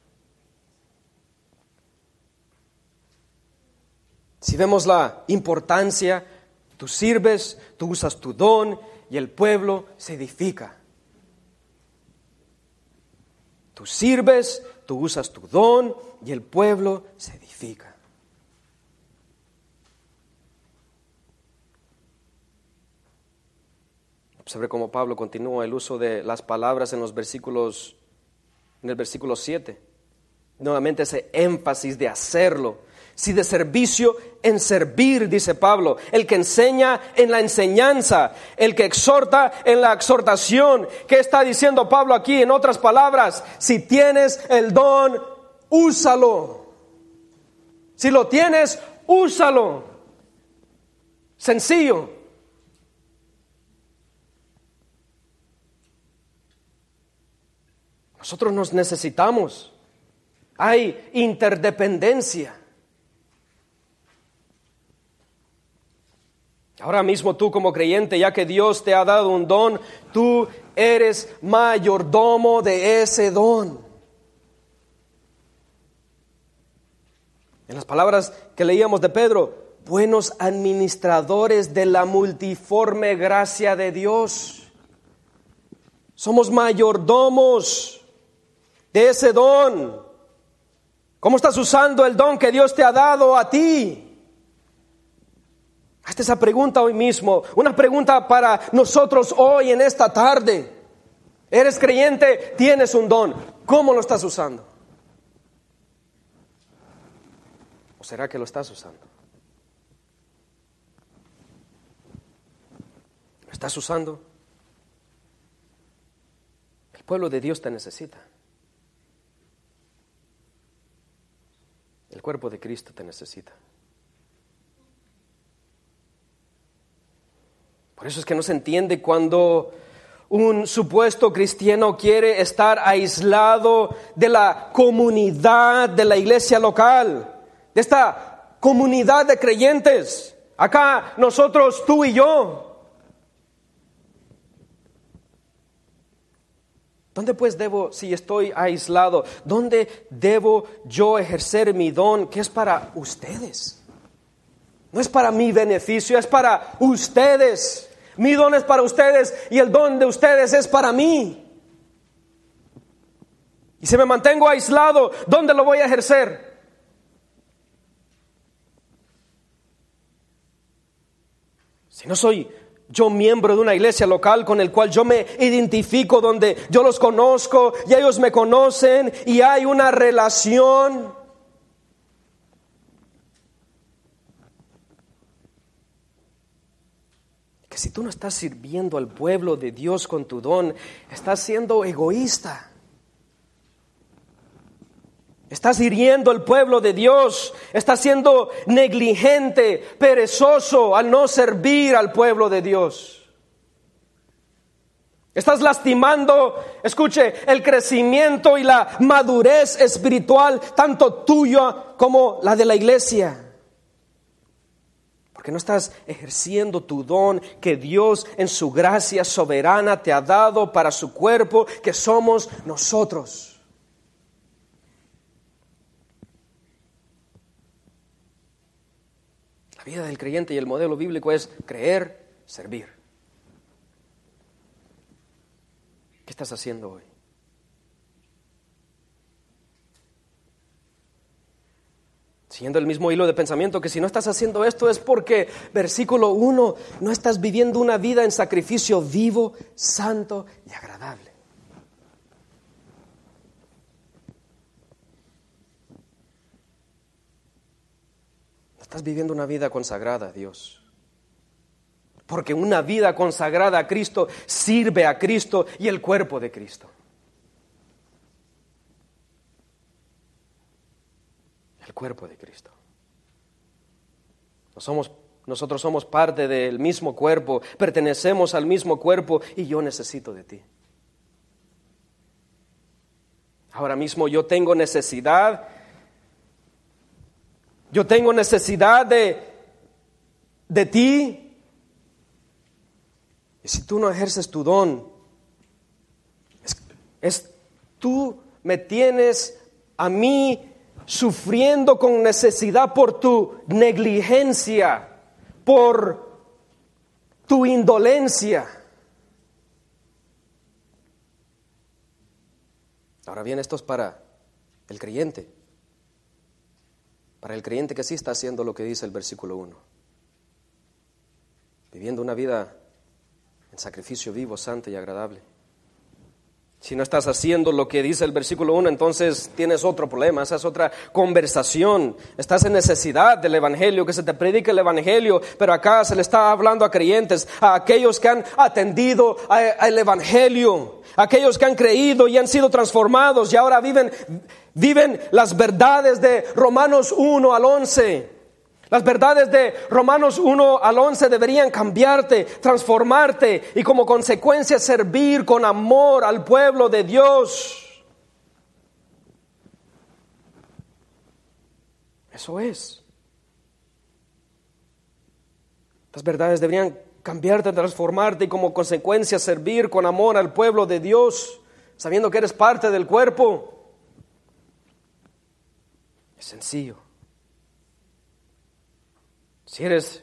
S1: Si vemos la importancia, tú sirves, tú usas tu don y el pueblo se edifica. Tú sirves, tú usas tu don y el pueblo se edifica. Observe cómo Pablo continúa el uso de las palabras en los versículos, en el versículo siete. Nuevamente ese énfasis de hacerlo. Si de servicio en servir, dice Pablo, el que enseña en la enseñanza, el que exhorta en la exhortación. ¿Qué está diciendo Pablo aquí? En otras palabras, si tienes el don, úsalo. Si lo tienes, úsalo. Sencillo. Nosotros nos necesitamos. Hay interdependencia. Ahora mismo tú como creyente, ya que Dios te ha dado un don, tú eres mayordomo de ese don. En las palabras que leíamos de Pedro, buenos administradores de la multiforme gracia de Dios. Somos mayordomos de ese don. ¿Cómo estás usando el don que Dios te ha dado a ti? Hazte esa pregunta hoy mismo, una pregunta para nosotros hoy en esta tarde. ¿Eres creyente? Tienes un don. ¿Cómo lo estás usando? ¿O será que lo estás usando? ¿Lo estás usando? El pueblo de Dios te necesita. El cuerpo de Cristo te necesita. Por eso es que no se entiende cuando un supuesto cristiano quiere estar aislado de la comunidad de la iglesia local, de esta comunidad de creyentes. Acá nosotros, tú y yo. ¿Dónde pues debo, si estoy aislado, dónde debo yo ejercer mi don que es para ustedes? No es para mi beneficio, es para ustedes. Mi don es para ustedes y el don de ustedes es para mí. Y si me mantengo aislado, ¿dónde lo voy a ejercer? Si no soy yo miembro de una iglesia local con el cual yo me identifico, donde yo los conozco y ellos me conocen y hay una relación. Que si tú no estás sirviendo al pueblo de Dios con tu don, estás siendo egoísta. Estás hiriendo al pueblo de Dios, estás siendo negligente, perezoso al no servir al pueblo de Dios. Estás lastimando, escuche, el crecimiento y la madurez espiritual, tanto tuya como la de la iglesia. Porque no estás ejerciendo tu don que Dios en su gracia soberana te ha dado para su cuerpo, que somos nosotros. La vida del creyente y el modelo bíblico es creer, servir. ¿Qué estás haciendo hoy? Siguiendo el mismo hilo de pensamiento, que si no estás haciendo esto es porque, versículo uno, no estás viviendo una vida en sacrificio vivo, santo y agradable. No estás viviendo una vida consagrada a Dios. Porque una vida consagrada a Cristo sirve a Cristo y el cuerpo de Cristo. El cuerpo de Cristo. No somos, nosotros somos parte del mismo cuerpo, pertenecemos al mismo cuerpo y yo necesito de ti. Ahora mismo yo tengo necesidad, yo tengo necesidad de, de ti. Y si tú no ejerces tu don, es, es tú me tienes a mí sufriendo con necesidad por tu negligencia, por tu indolencia. Ahora bien, esto es para el creyente, para el creyente que sí está haciendo lo que dice el versículo uno, viviendo una vida en sacrificio vivo, santo y agradable. Si no estás haciendo lo que dice el versículo uno, entonces tienes otro problema, esa es otra conversación. Estás en necesidad del evangelio, que se te predique el evangelio, pero acá se le está hablando a creyentes, a aquellos que han atendido al evangelio, a aquellos que han creído y han sido transformados y ahora viven, viven las verdades de Romanos uno al once. Las verdades de Romanos uno al once deberían cambiarte, transformarte y como consecuencia servir con amor al pueblo de Dios. Eso es. Estas verdades deberían cambiarte, transformarte y como consecuencia servir con amor al pueblo de Dios, sabiendo que eres parte del cuerpo. Es sencillo. Si eres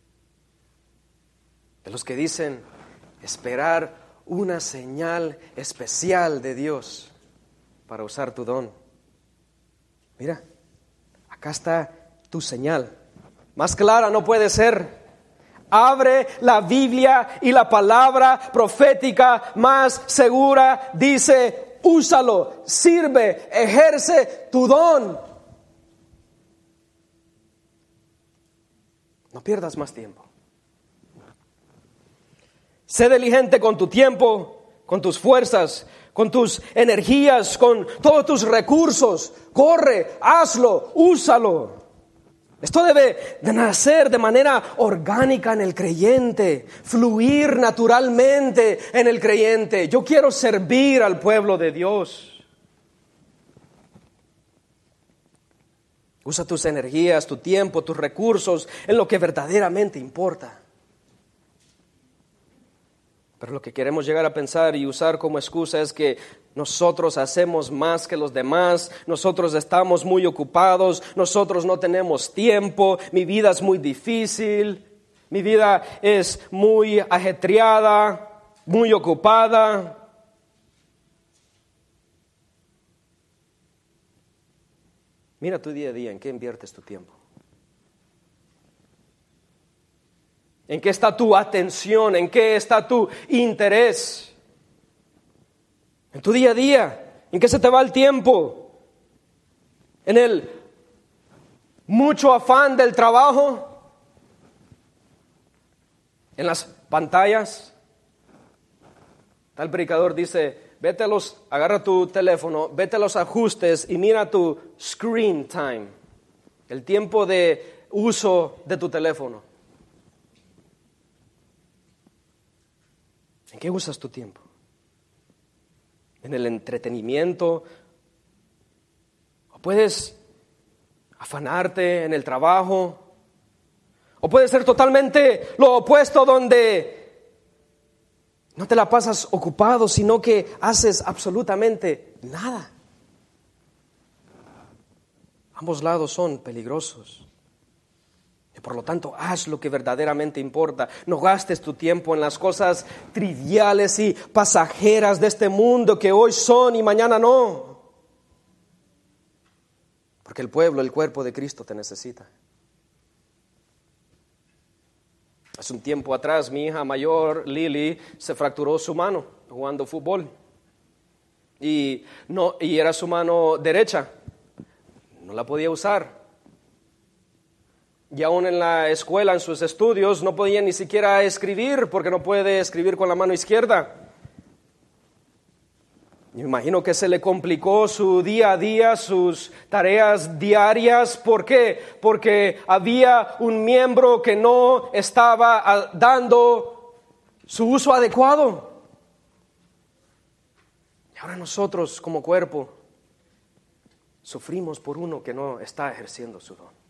S1: de los que dicen esperar una señal especial de Dios para usar tu don, mira, acá está tu señal. Más clara no puede ser. Abre la Biblia y la palabra profética más segura dice, úsalo, sirve, ejerce tu don. No pierdas más tiempo. Sé diligente con tu tiempo, con tus fuerzas, con tus energías, con todos tus recursos. Corre, hazlo, úsalo. Esto debe de nacer de manera orgánica en el creyente, fluir naturalmente en el creyente. Yo quiero servir al pueblo de Dios. Usa tus energías, tu tiempo, tus recursos en lo que verdaderamente importa. Pero lo que queremos llegar a pensar y usar como excusa es que nosotros hacemos más que los demás, nosotros estamos muy ocupados, nosotros no tenemos tiempo, mi vida es muy difícil, mi vida es muy ajetreada, muy ocupada. Mira tu día a día, ¿en qué inviertes tu tiempo? ¿En qué está tu atención? ¿En qué está tu interés? En tu día a día, ¿en qué se te va el tiempo? ¿En el mucho afán del trabajo? ¿En las pantallas? Tal predicador dice, vete a los, agarra tu teléfono, vete a los ajustes y mira tu screen time, el tiempo de uso de tu teléfono. ¿En qué usas tu tiempo? ¿En el entretenimiento? ¿O puedes afanarte en el trabajo? ¿O puede ser totalmente lo opuesto, donde no te la pasas ocupado, sino que haces absolutamente nada? Ambos lados son peligrosos. Y por lo tanto, haz lo que verdaderamente importa. No gastes tu tiempo en las cosas triviales y pasajeras de este mundo que hoy son y mañana no. Porque el pueblo, el cuerpo de Cristo te necesita. Hace un tiempo atrás, mi hija mayor, Lily, se fracturó su mano jugando fútbol. Y, no, y era su mano derecha. No la podía usar. Y aún en la escuela, en sus estudios, no podía ni siquiera escribir porque no puede escribir con la mano izquierda. Me imagino que se le complicó su día a día, sus tareas diarias. ¿Por qué? Porque había un miembro que no estaba dando su uso adecuado. Y ahora nosotros como cuerpo sufrimos por uno que no está ejerciendo su don.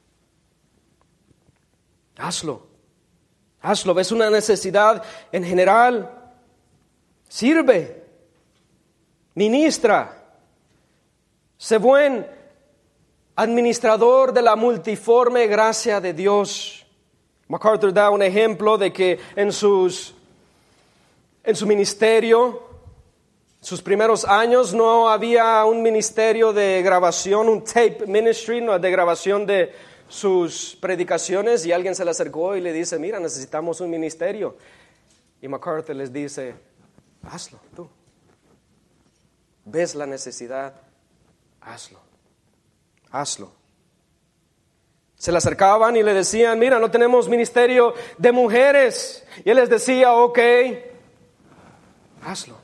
S1: Hazlo, hazlo, ves una necesidad en general, sirve, ministra, sé buen administrador de la multiforme gracia de Dios. MacArthur da un ejemplo de que en sus, en su ministerio, sus primeros años, no había un ministerio de grabación, un tape ministry, no, de grabación de sus predicaciones, y alguien se le acercó y le dice, mira, necesitamos un ministerio. Y MacArthur les dice, hazlo tú. ¿Ves la necesidad? Hazlo. Hazlo. Se le acercaban y le decían, mira, no tenemos ministerio de mujeres. Y él les decía, ok, hazlo.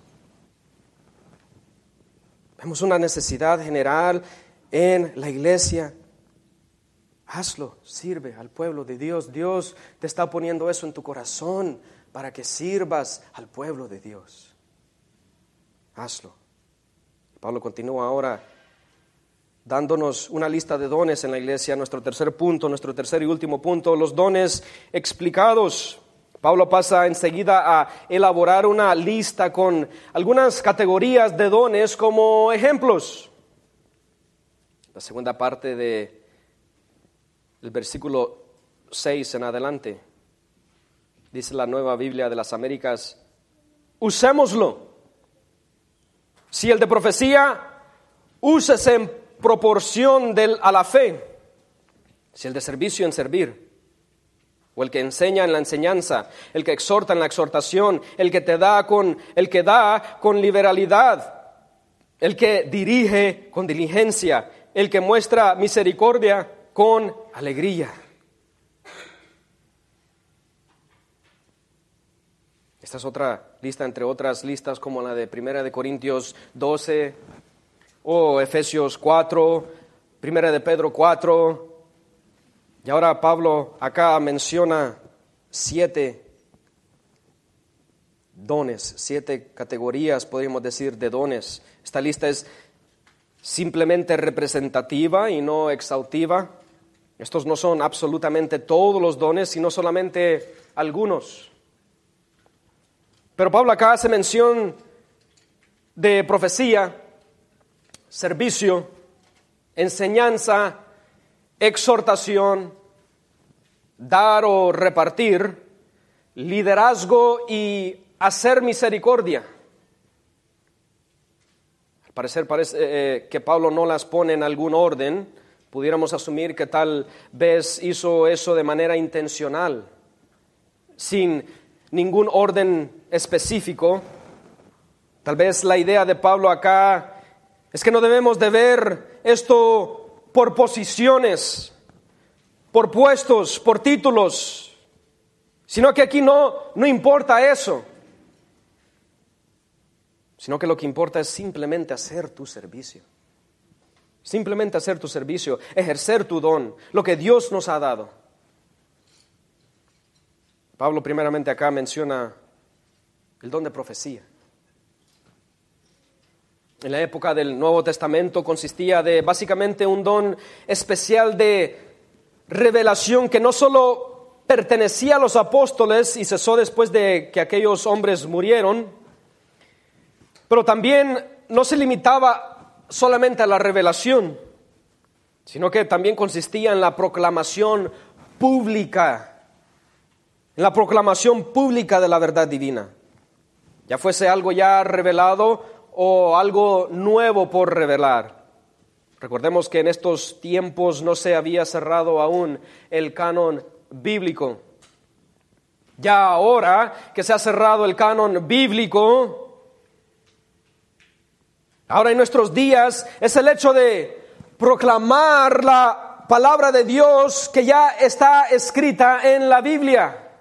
S1: Vemos una necesidad general en la iglesia. Hazlo, sirve al pueblo de Dios. Dios te está poniendo eso en tu corazón para que sirvas al pueblo de Dios. Hazlo. Pablo continúa ahora dándonos una lista de dones en la iglesia. Nuestro tercer punto, nuestro tercer y último punto, los dones explicados. Pablo pasa enseguida a elaborar una lista con algunas categorías de dones como ejemplos. La segunda parte de el versículo seis en adelante. Dice la Nueva Biblia de las Américas, usémoslo. Si el de profecía, úsese en proporción del, a la fe. Si el de servicio, en servir. O el que enseña en la enseñanza, el que exhorta en la exhortación, el que te da con, el que da con liberalidad, el que dirige con diligencia, el que muestra misericordia con alegría. Esta es otra lista entre otras listas como la de Primera de Corintios doce o Efesios cuatro, Primera de Pedro cuatro. Y ahora Pablo acá menciona siete dones, siete categorías, podríamos decir, de dones. Esta lista es simplemente representativa y no exhaustiva. Estos no son absolutamente todos los dones, sino solamente algunos. Pero Pablo acá hace mención de profecía, servicio, enseñanza, exhortación, dar o repartir, liderazgo y hacer misericordia. Al parecer parece eh, que Pablo no las pone en algún orden. Pudiéramos asumir que tal vez hizo eso de manera intencional, sin ningún orden específico. Tal vez la idea de Pablo acá es que no debemos de ver esto por posiciones, por puestos, por títulos, sino que aquí no, no importa eso, sino que lo que importa es simplemente hacer tu servicio, simplemente hacer tu servicio, ejercer tu don, lo que Dios nos ha dado. Pablo primeramente acá menciona el don de profecía. En la época del Nuevo Testamento consistía de básicamente un don especial de revelación que no solo pertenecía a los apóstoles y cesó después de que aquellos hombres murieron, pero también no se limitaba solamente a la revelación, sino que también consistía en la proclamación pública, en la proclamación pública de la verdad divina, ya fuese algo ya revelado o algo nuevo por revelar. Recordemos que en estos tiempos no se había cerrado aún el canon bíblico. Ya ahora que se ha cerrado el canon bíblico, ahora en nuestros días es el hecho de proclamar la palabra de Dios que ya está escrita en la Biblia.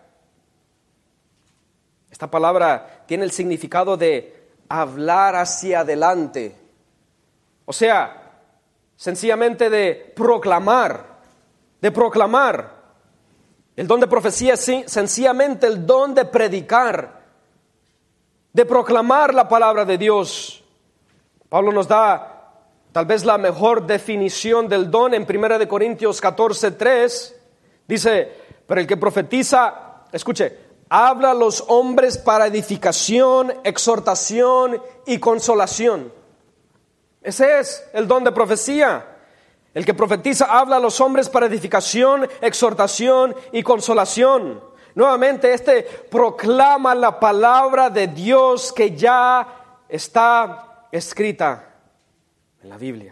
S1: Esta palabra tiene el significado de hablar hacia adelante. O sea, sencillamente de proclamar, de proclamar. El don de profecía es sencillamente el don de predicar, de proclamar la palabra de Dios. Pablo nos da tal vez la mejor definición del don en Primera de Corintios catorce tres. Dice, pero el que profetiza, escuche, habla a los hombres para edificación, exhortación y consolación. Ese es el don de profecía. El que profetiza habla a los hombres para edificación, exhortación y consolación. Nuevamente, este proclama la palabra de Dios que ya está escrita en la Biblia.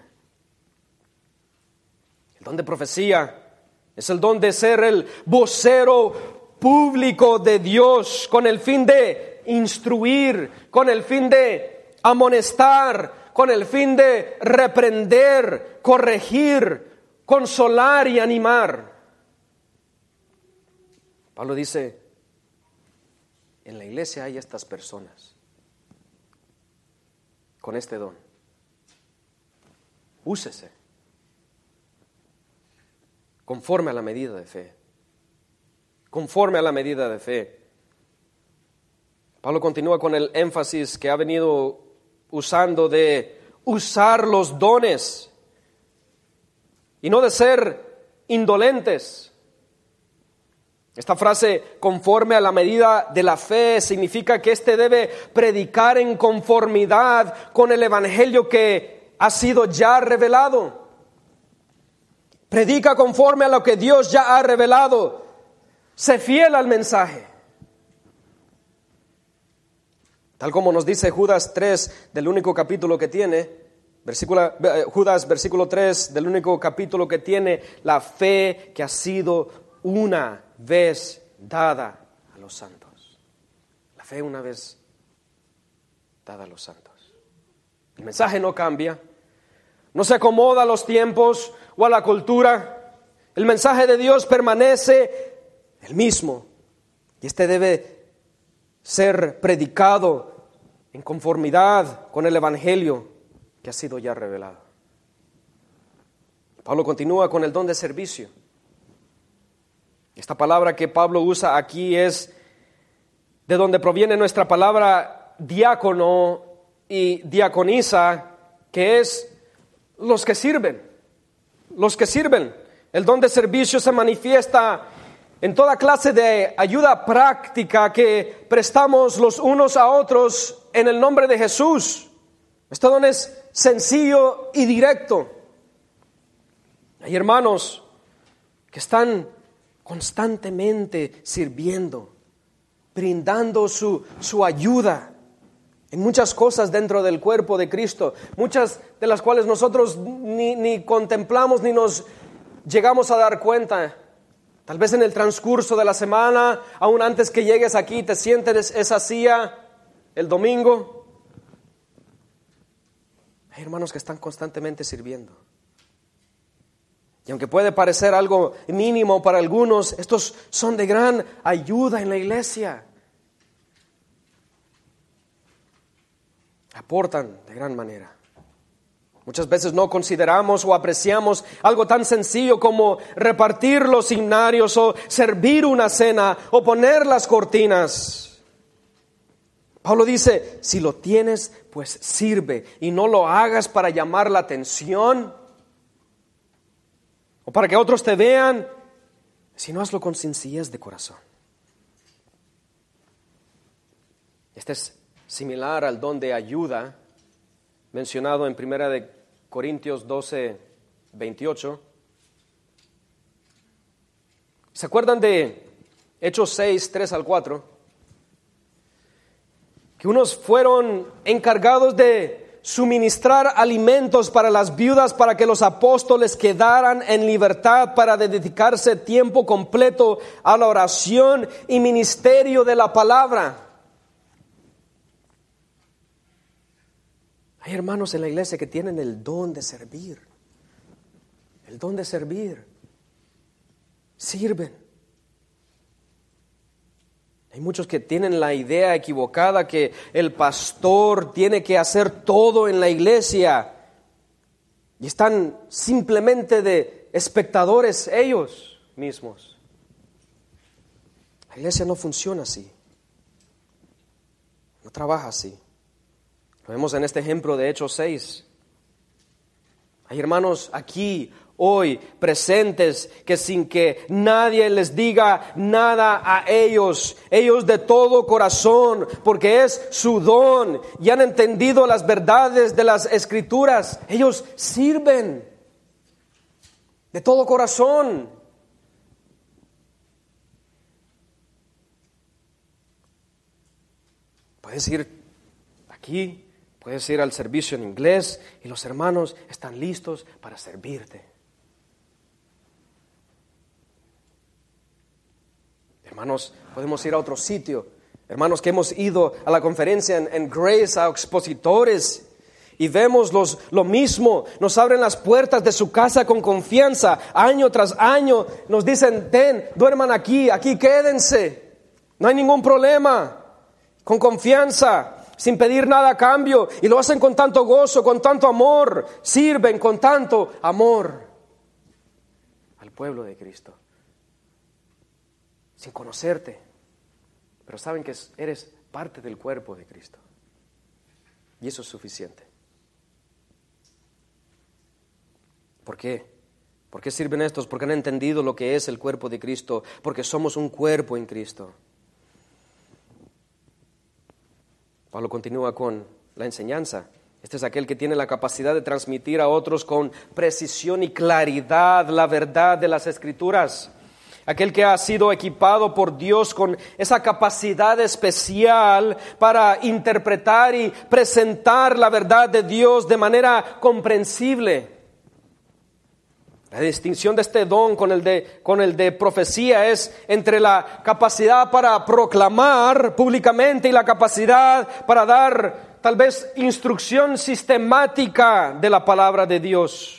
S1: El don de profecía es el don de ser el vocero público de Dios con el fin de instruir, con el fin de amonestar, con el fin de reprender, corregir, consolar y animar. Pablo dice, en la iglesia hay estas personas con este don. Úsese conforme a la medida de fe. Conforme a la medida de fe. Pablo continúa con el énfasis que ha venido usando de usar los dones y no de ser indolentes. Esta frase, conforme a la medida de la fe, significa que éste debe predicar en conformidad con el evangelio que ha sido ya revelado. Predica conforme a lo que Dios ya ha revelado. Sé fiel al mensaje. Tal como nos dice Judas tres, del único capítulo que tiene, versículo, Judas versículo tres, del único capítulo que tiene la fe que ha sido una vez dada a los santos. La fe una vez dada a los santos. El mensaje no cambia, no se acomoda a los tiempos o a la cultura. El mensaje de Dios permanece el mismo, y este debe ser predicado en conformidad con el Evangelio que ha sido ya revelado. Pablo continúa con el don de servicio. Esta palabra que Pablo usa aquí es de donde proviene nuestra palabra diácono y diaconisa, que es los que sirven, los que sirven. El don de servicio se manifiesta en toda clase de ayuda práctica que prestamos los unos a otros en el nombre de Jesús. Este don es sencillo y directo. Hay hermanos que están constantemente sirviendo, brindando su, su ayuda en muchas cosas dentro del cuerpo de Cristo, muchas de las cuales nosotros ni, ni contemplamos ni nos llegamos a dar cuenta. Tal vez en el transcurso de la semana, aún antes que llegues aquí, te sientes esa silla el domingo. Hay hermanos que están constantemente sirviendo. Y aunque puede parecer algo mínimo para algunos, estos son de gran ayuda en la iglesia. Aportan de gran manera. Muchas veces no consideramos o apreciamos algo tan sencillo como repartir los himnarios o servir una cena o poner las cortinas. Pablo dice, si lo tienes, pues sirve, y no lo hagas para llamar la atención o para que otros te vean, sino hazlo con sencillez de corazón. Este es similar al don de ayuda mencionado en Primera de Corintios doce, veintiocho. ¿Se acuerdan de Hechos seis, tres al cuatro? Que unos fueron encargados de suministrar alimentos para las viudas para que los apóstoles quedaran en libertad para dedicarse tiempo completo a la oración y ministerio de la palabra. Hay hermanos en la iglesia que tienen el don de servir, el don de servir, sirven. Hay muchos que tienen la idea equivocada que el pastor tiene que hacer todo en la iglesia y están simplemente de espectadores ellos mismos. La iglesia no funciona así, no trabaja así. Lo vemos en este ejemplo de Hechos seis. Hay hermanos aquí, hoy, presentes, que sin que nadie les diga nada a ellos, ellos de todo corazón, porque es su don, y han entendido las verdades de las Escrituras, ellos sirven de todo corazón. Puedes ir aquí, puedes ir al servicio en inglés y los hermanos están listos para servirte. Hermanos, podemos ir a otro sitio. Hermanos que hemos ido a la conferencia en, en Grace, a expositores, y vemos los, lo mismo. Nos abren las puertas de su casa con confianza, año tras año. Nos dicen, ten, duerman aquí, aquí quédense. No hay ningún problema. Con confianza, sin pedir nada a cambio, y lo hacen con tanto gozo, con tanto amor, sirven con tanto amor al pueblo de Cristo, sin conocerte, pero saben que eres parte del cuerpo de Cristo, y eso es suficiente. ¿Por qué? ¿Por qué sirven estos? Porque han entendido lo que es el cuerpo de Cristo, porque somos un cuerpo en Cristo. Pablo continúa con la enseñanza. Este es aquel que tiene la capacidad de transmitir a otros con precisión y claridad la verdad de las Escrituras. aquel que ha sido equipado por Dios con esa capacidad especial para interpretar y presentar la verdad de Dios de manera comprensible. La distinción de este don con el de, con el de profecía es entre la capacidad para proclamar públicamente y la capacidad para dar tal vez instrucción sistemática de la palabra de Dios.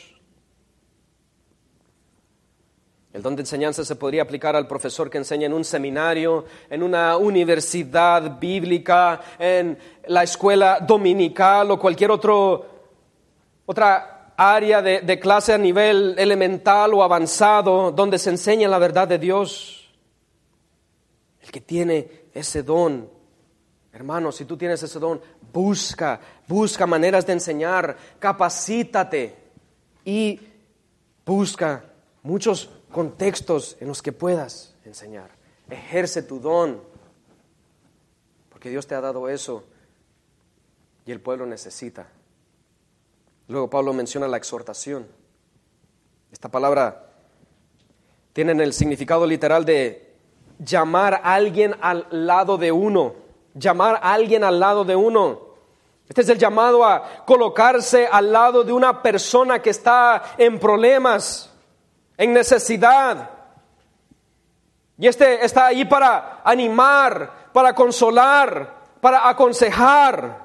S1: El don de enseñanza se podría aplicar al profesor que enseña en un seminario, en una universidad bíblica, en la escuela dominical o cualquier otro, otra área de, de clase a nivel elemental o avanzado donde se enseña la verdad de Dios. El que tiene ese don, hermano, si tú tienes ese don, busca, busca maneras de enseñar, capacítate y busca muchos contextos en los que puedas enseñar. Ejerce tu don, porque Dios te ha dado eso y el pueblo necesita. Luego Pablo menciona la exhortación. Esta palabra tiene el significado literal de llamar a alguien al lado de uno. Llamar a alguien al lado de uno. Este es el llamado a colocarse al lado de una persona que está en problemas, en necesidad. Y este está ahí para animar, para consolar, para aconsejar.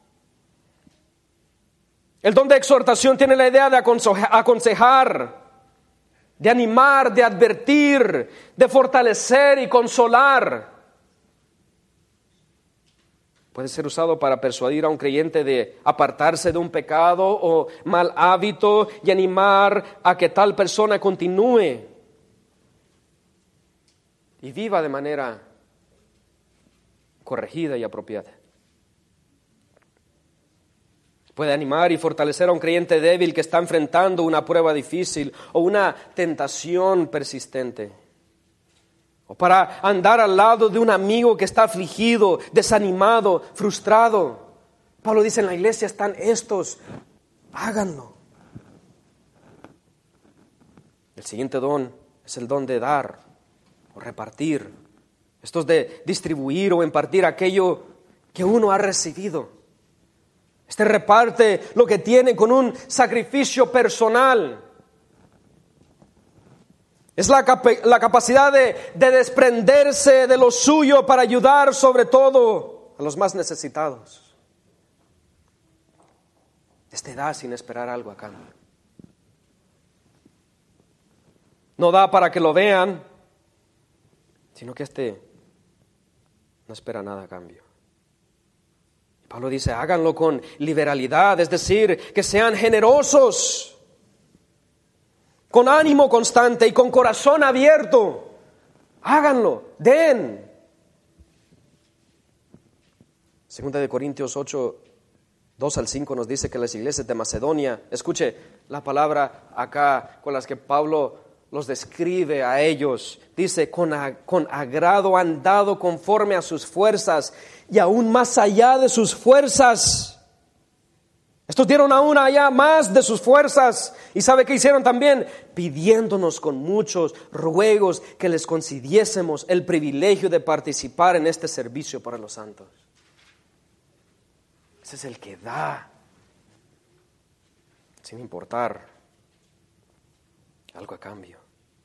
S1: El don de exhortación tiene la idea de aconsejar, de animar, de advertir, de fortalecer y consolar. Puede ser usado para persuadir a un creyente de apartarse de un pecado o mal hábito y animar a que tal persona continúe y viva de manera corregida y apropiada. Puede animar y fortalecer a un creyente débil que está enfrentando una prueba difícil o una tentación persistente. O para andar al lado de un amigo que está afligido, desanimado, frustrado. Pablo dice, en la iglesia están estos, háganlo. El siguiente don es el don de dar o repartir. Esto es de distribuir o impartir aquello que uno ha recibido. Este reparte lo que tiene con un sacrificio personal. Es la, cap- la capacidad de, de desprenderse de lo suyo para ayudar sobre todo a los más necesitados. Este da sin esperar algo a cambio. No da para que lo vean, sino que este no espera nada a cambio. Pablo dice, háganlo con liberalidad, es decir, que sean generosos, con ánimo constante y con corazón abierto. Háganlo, den. Segunda de Corintios ocho, dos al cinco nos dice que las iglesias de Macedonia, escuche la palabra acá con las que Pablo los describe a ellos. Dice, con, a, con agrado han dado conforme a sus fuerzas y aún más allá de sus fuerzas. Estos dieron aún allá más de sus fuerzas. ¿Y sabe qué hicieron también? Pidiéndonos con muchos ruegos que les concediésemos el privilegio de participar en este servicio para los santos. Ese es el que da, sin importar algo a cambio.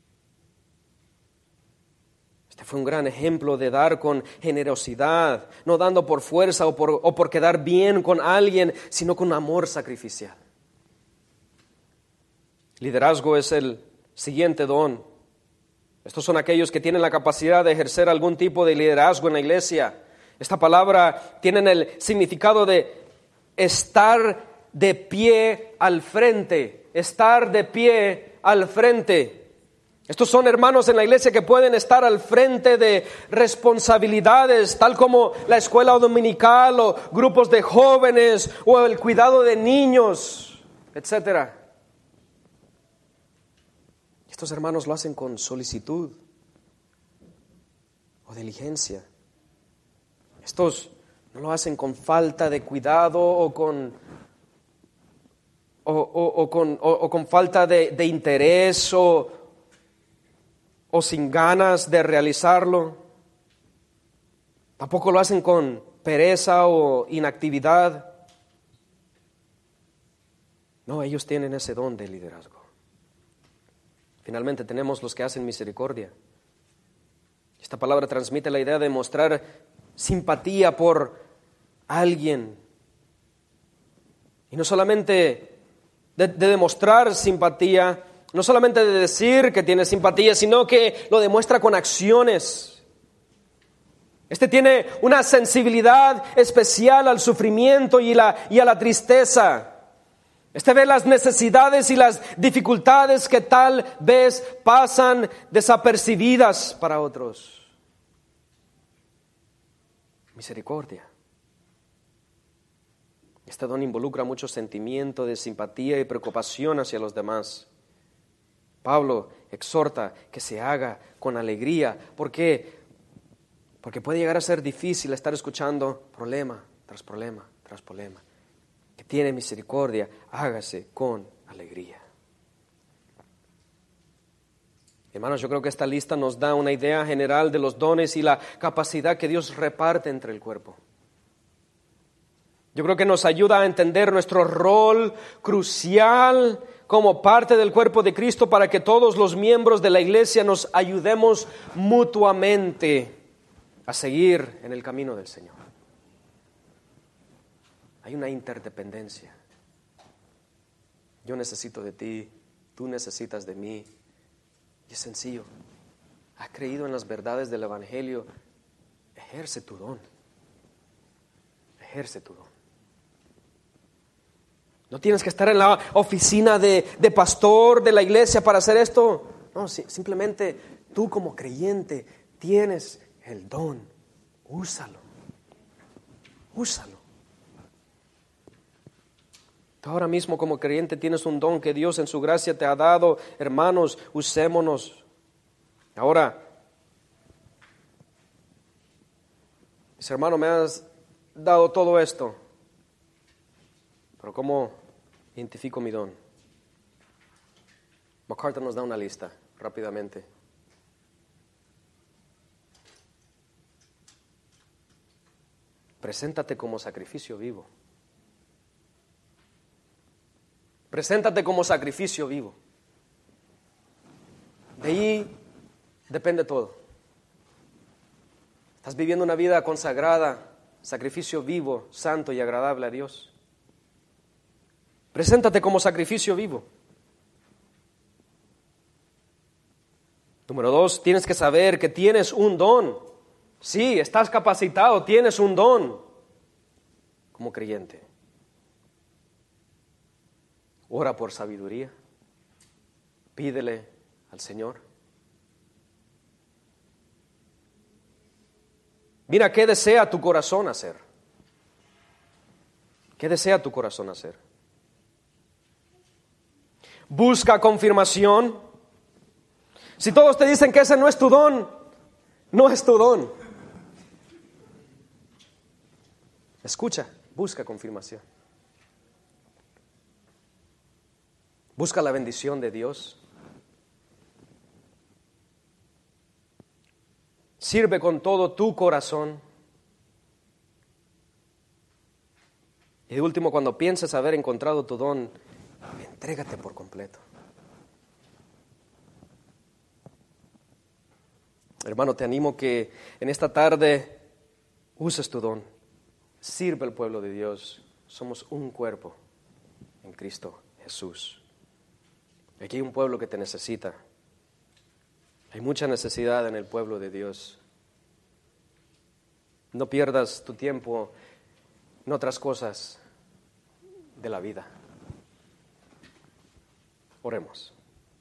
S1: Este fue un gran ejemplo de dar con generosidad, no dando por fuerza o por, o por quedar bien con alguien, sino con amor sacrificial. Liderazgo es el siguiente don. Estos son aquellos que tienen la capacidad de ejercer algún tipo de liderazgo en la iglesia. Esta palabra tiene el significado de estar de pie al frente, estar de pie al frente. Estos son hermanos en la iglesia que pueden estar al frente de responsabilidades, tal como la escuela dominical o grupos de jóvenes o el cuidado de niños, etcétera. Estos hermanos lo hacen con solicitud o diligencia. Estos no lo hacen con falta de cuidado o con, o, o, o con, o, o con falta de, de interés o, o sin ganas de realizarlo. Tampoco lo hacen con pereza o inactividad. No, ellos tienen ese don de liderazgo. Finalmente tenemos los que hacen misericordia. Esta palabra transmite la idea de mostrar simpatía por alguien. Y no solamente de, de demostrar simpatía, no solamente de decir que tiene simpatía, sino que lo demuestra con acciones. Este tiene una sensibilidad especial al sufrimiento y, la, y a la tristeza. Este ve las necesidades y las dificultades que tal vez pasan desapercibidas para otros. Misericordia. Este don involucra mucho sentimiento de simpatía y preocupación hacia los demás. Pablo exhorta que se haga con alegría. ¿Por qué? Porque puede llegar a ser difícil estar escuchando problema tras problema tras problema. Que tiene misericordia, hágase con alegría. Hermanos, yo creo que esta lista nos da una idea general de los dones y la capacidad que Dios reparte entre el cuerpo. Yo creo que nos ayuda a entender nuestro rol crucial como parte del cuerpo de Cristo para que todos los miembros de la iglesia nos ayudemos mutuamente a seguir en el camino del Señor. Hay una interdependencia. Yo necesito de ti, tú necesitas de mí. Y es sencillo. ¿Has creído en las verdades del Evangelio? Ejerce tu don. Ejerce tu don. No tienes que estar en la oficina de, de pastor de la iglesia para hacer esto. No, sí, simplemente tú como creyente tienes el don. Úsalo. Úsalo. Tú ahora mismo como creyente tienes un don que Dios en su gracia te ha dado. Hermanos, usémonos. Ahora, mis hermanos, me has dado todo esto. Pero ¿cómo identifico mi don? MacArthur nos da una lista rápidamente. Preséntate como sacrificio vivo. Preséntate como sacrificio vivo. De ahí depende todo. Estás viviendo una vida consagrada, sacrificio vivo, santo y agradable a Dios. Preséntate como sacrificio vivo. Número dos, tienes que saber que tienes un don. Sí, estás capacitado, tienes un don como creyente. Ora por sabiduría. Pídele al Señor. Mira, ¿qué desea tu corazón hacer? ¿Qué desea tu corazón hacer? Busca confirmación. Si todos te dicen que ese no es tu don, no es tu don. Escucha, busca confirmación. Busca la bendición de Dios. Sirve con todo tu corazón. Y de último, cuando pienses haber encontrado tu don, entrégate por completo. Hermano, te animo que en esta tarde uses tu don. Sirve al pueblo de Dios. Somos un cuerpo en Cristo Jesús. Aquí hay un pueblo que te necesita. Hay mucha necesidad en el pueblo de Dios. No pierdas tu tiempo en otras cosas de la vida. Oremos.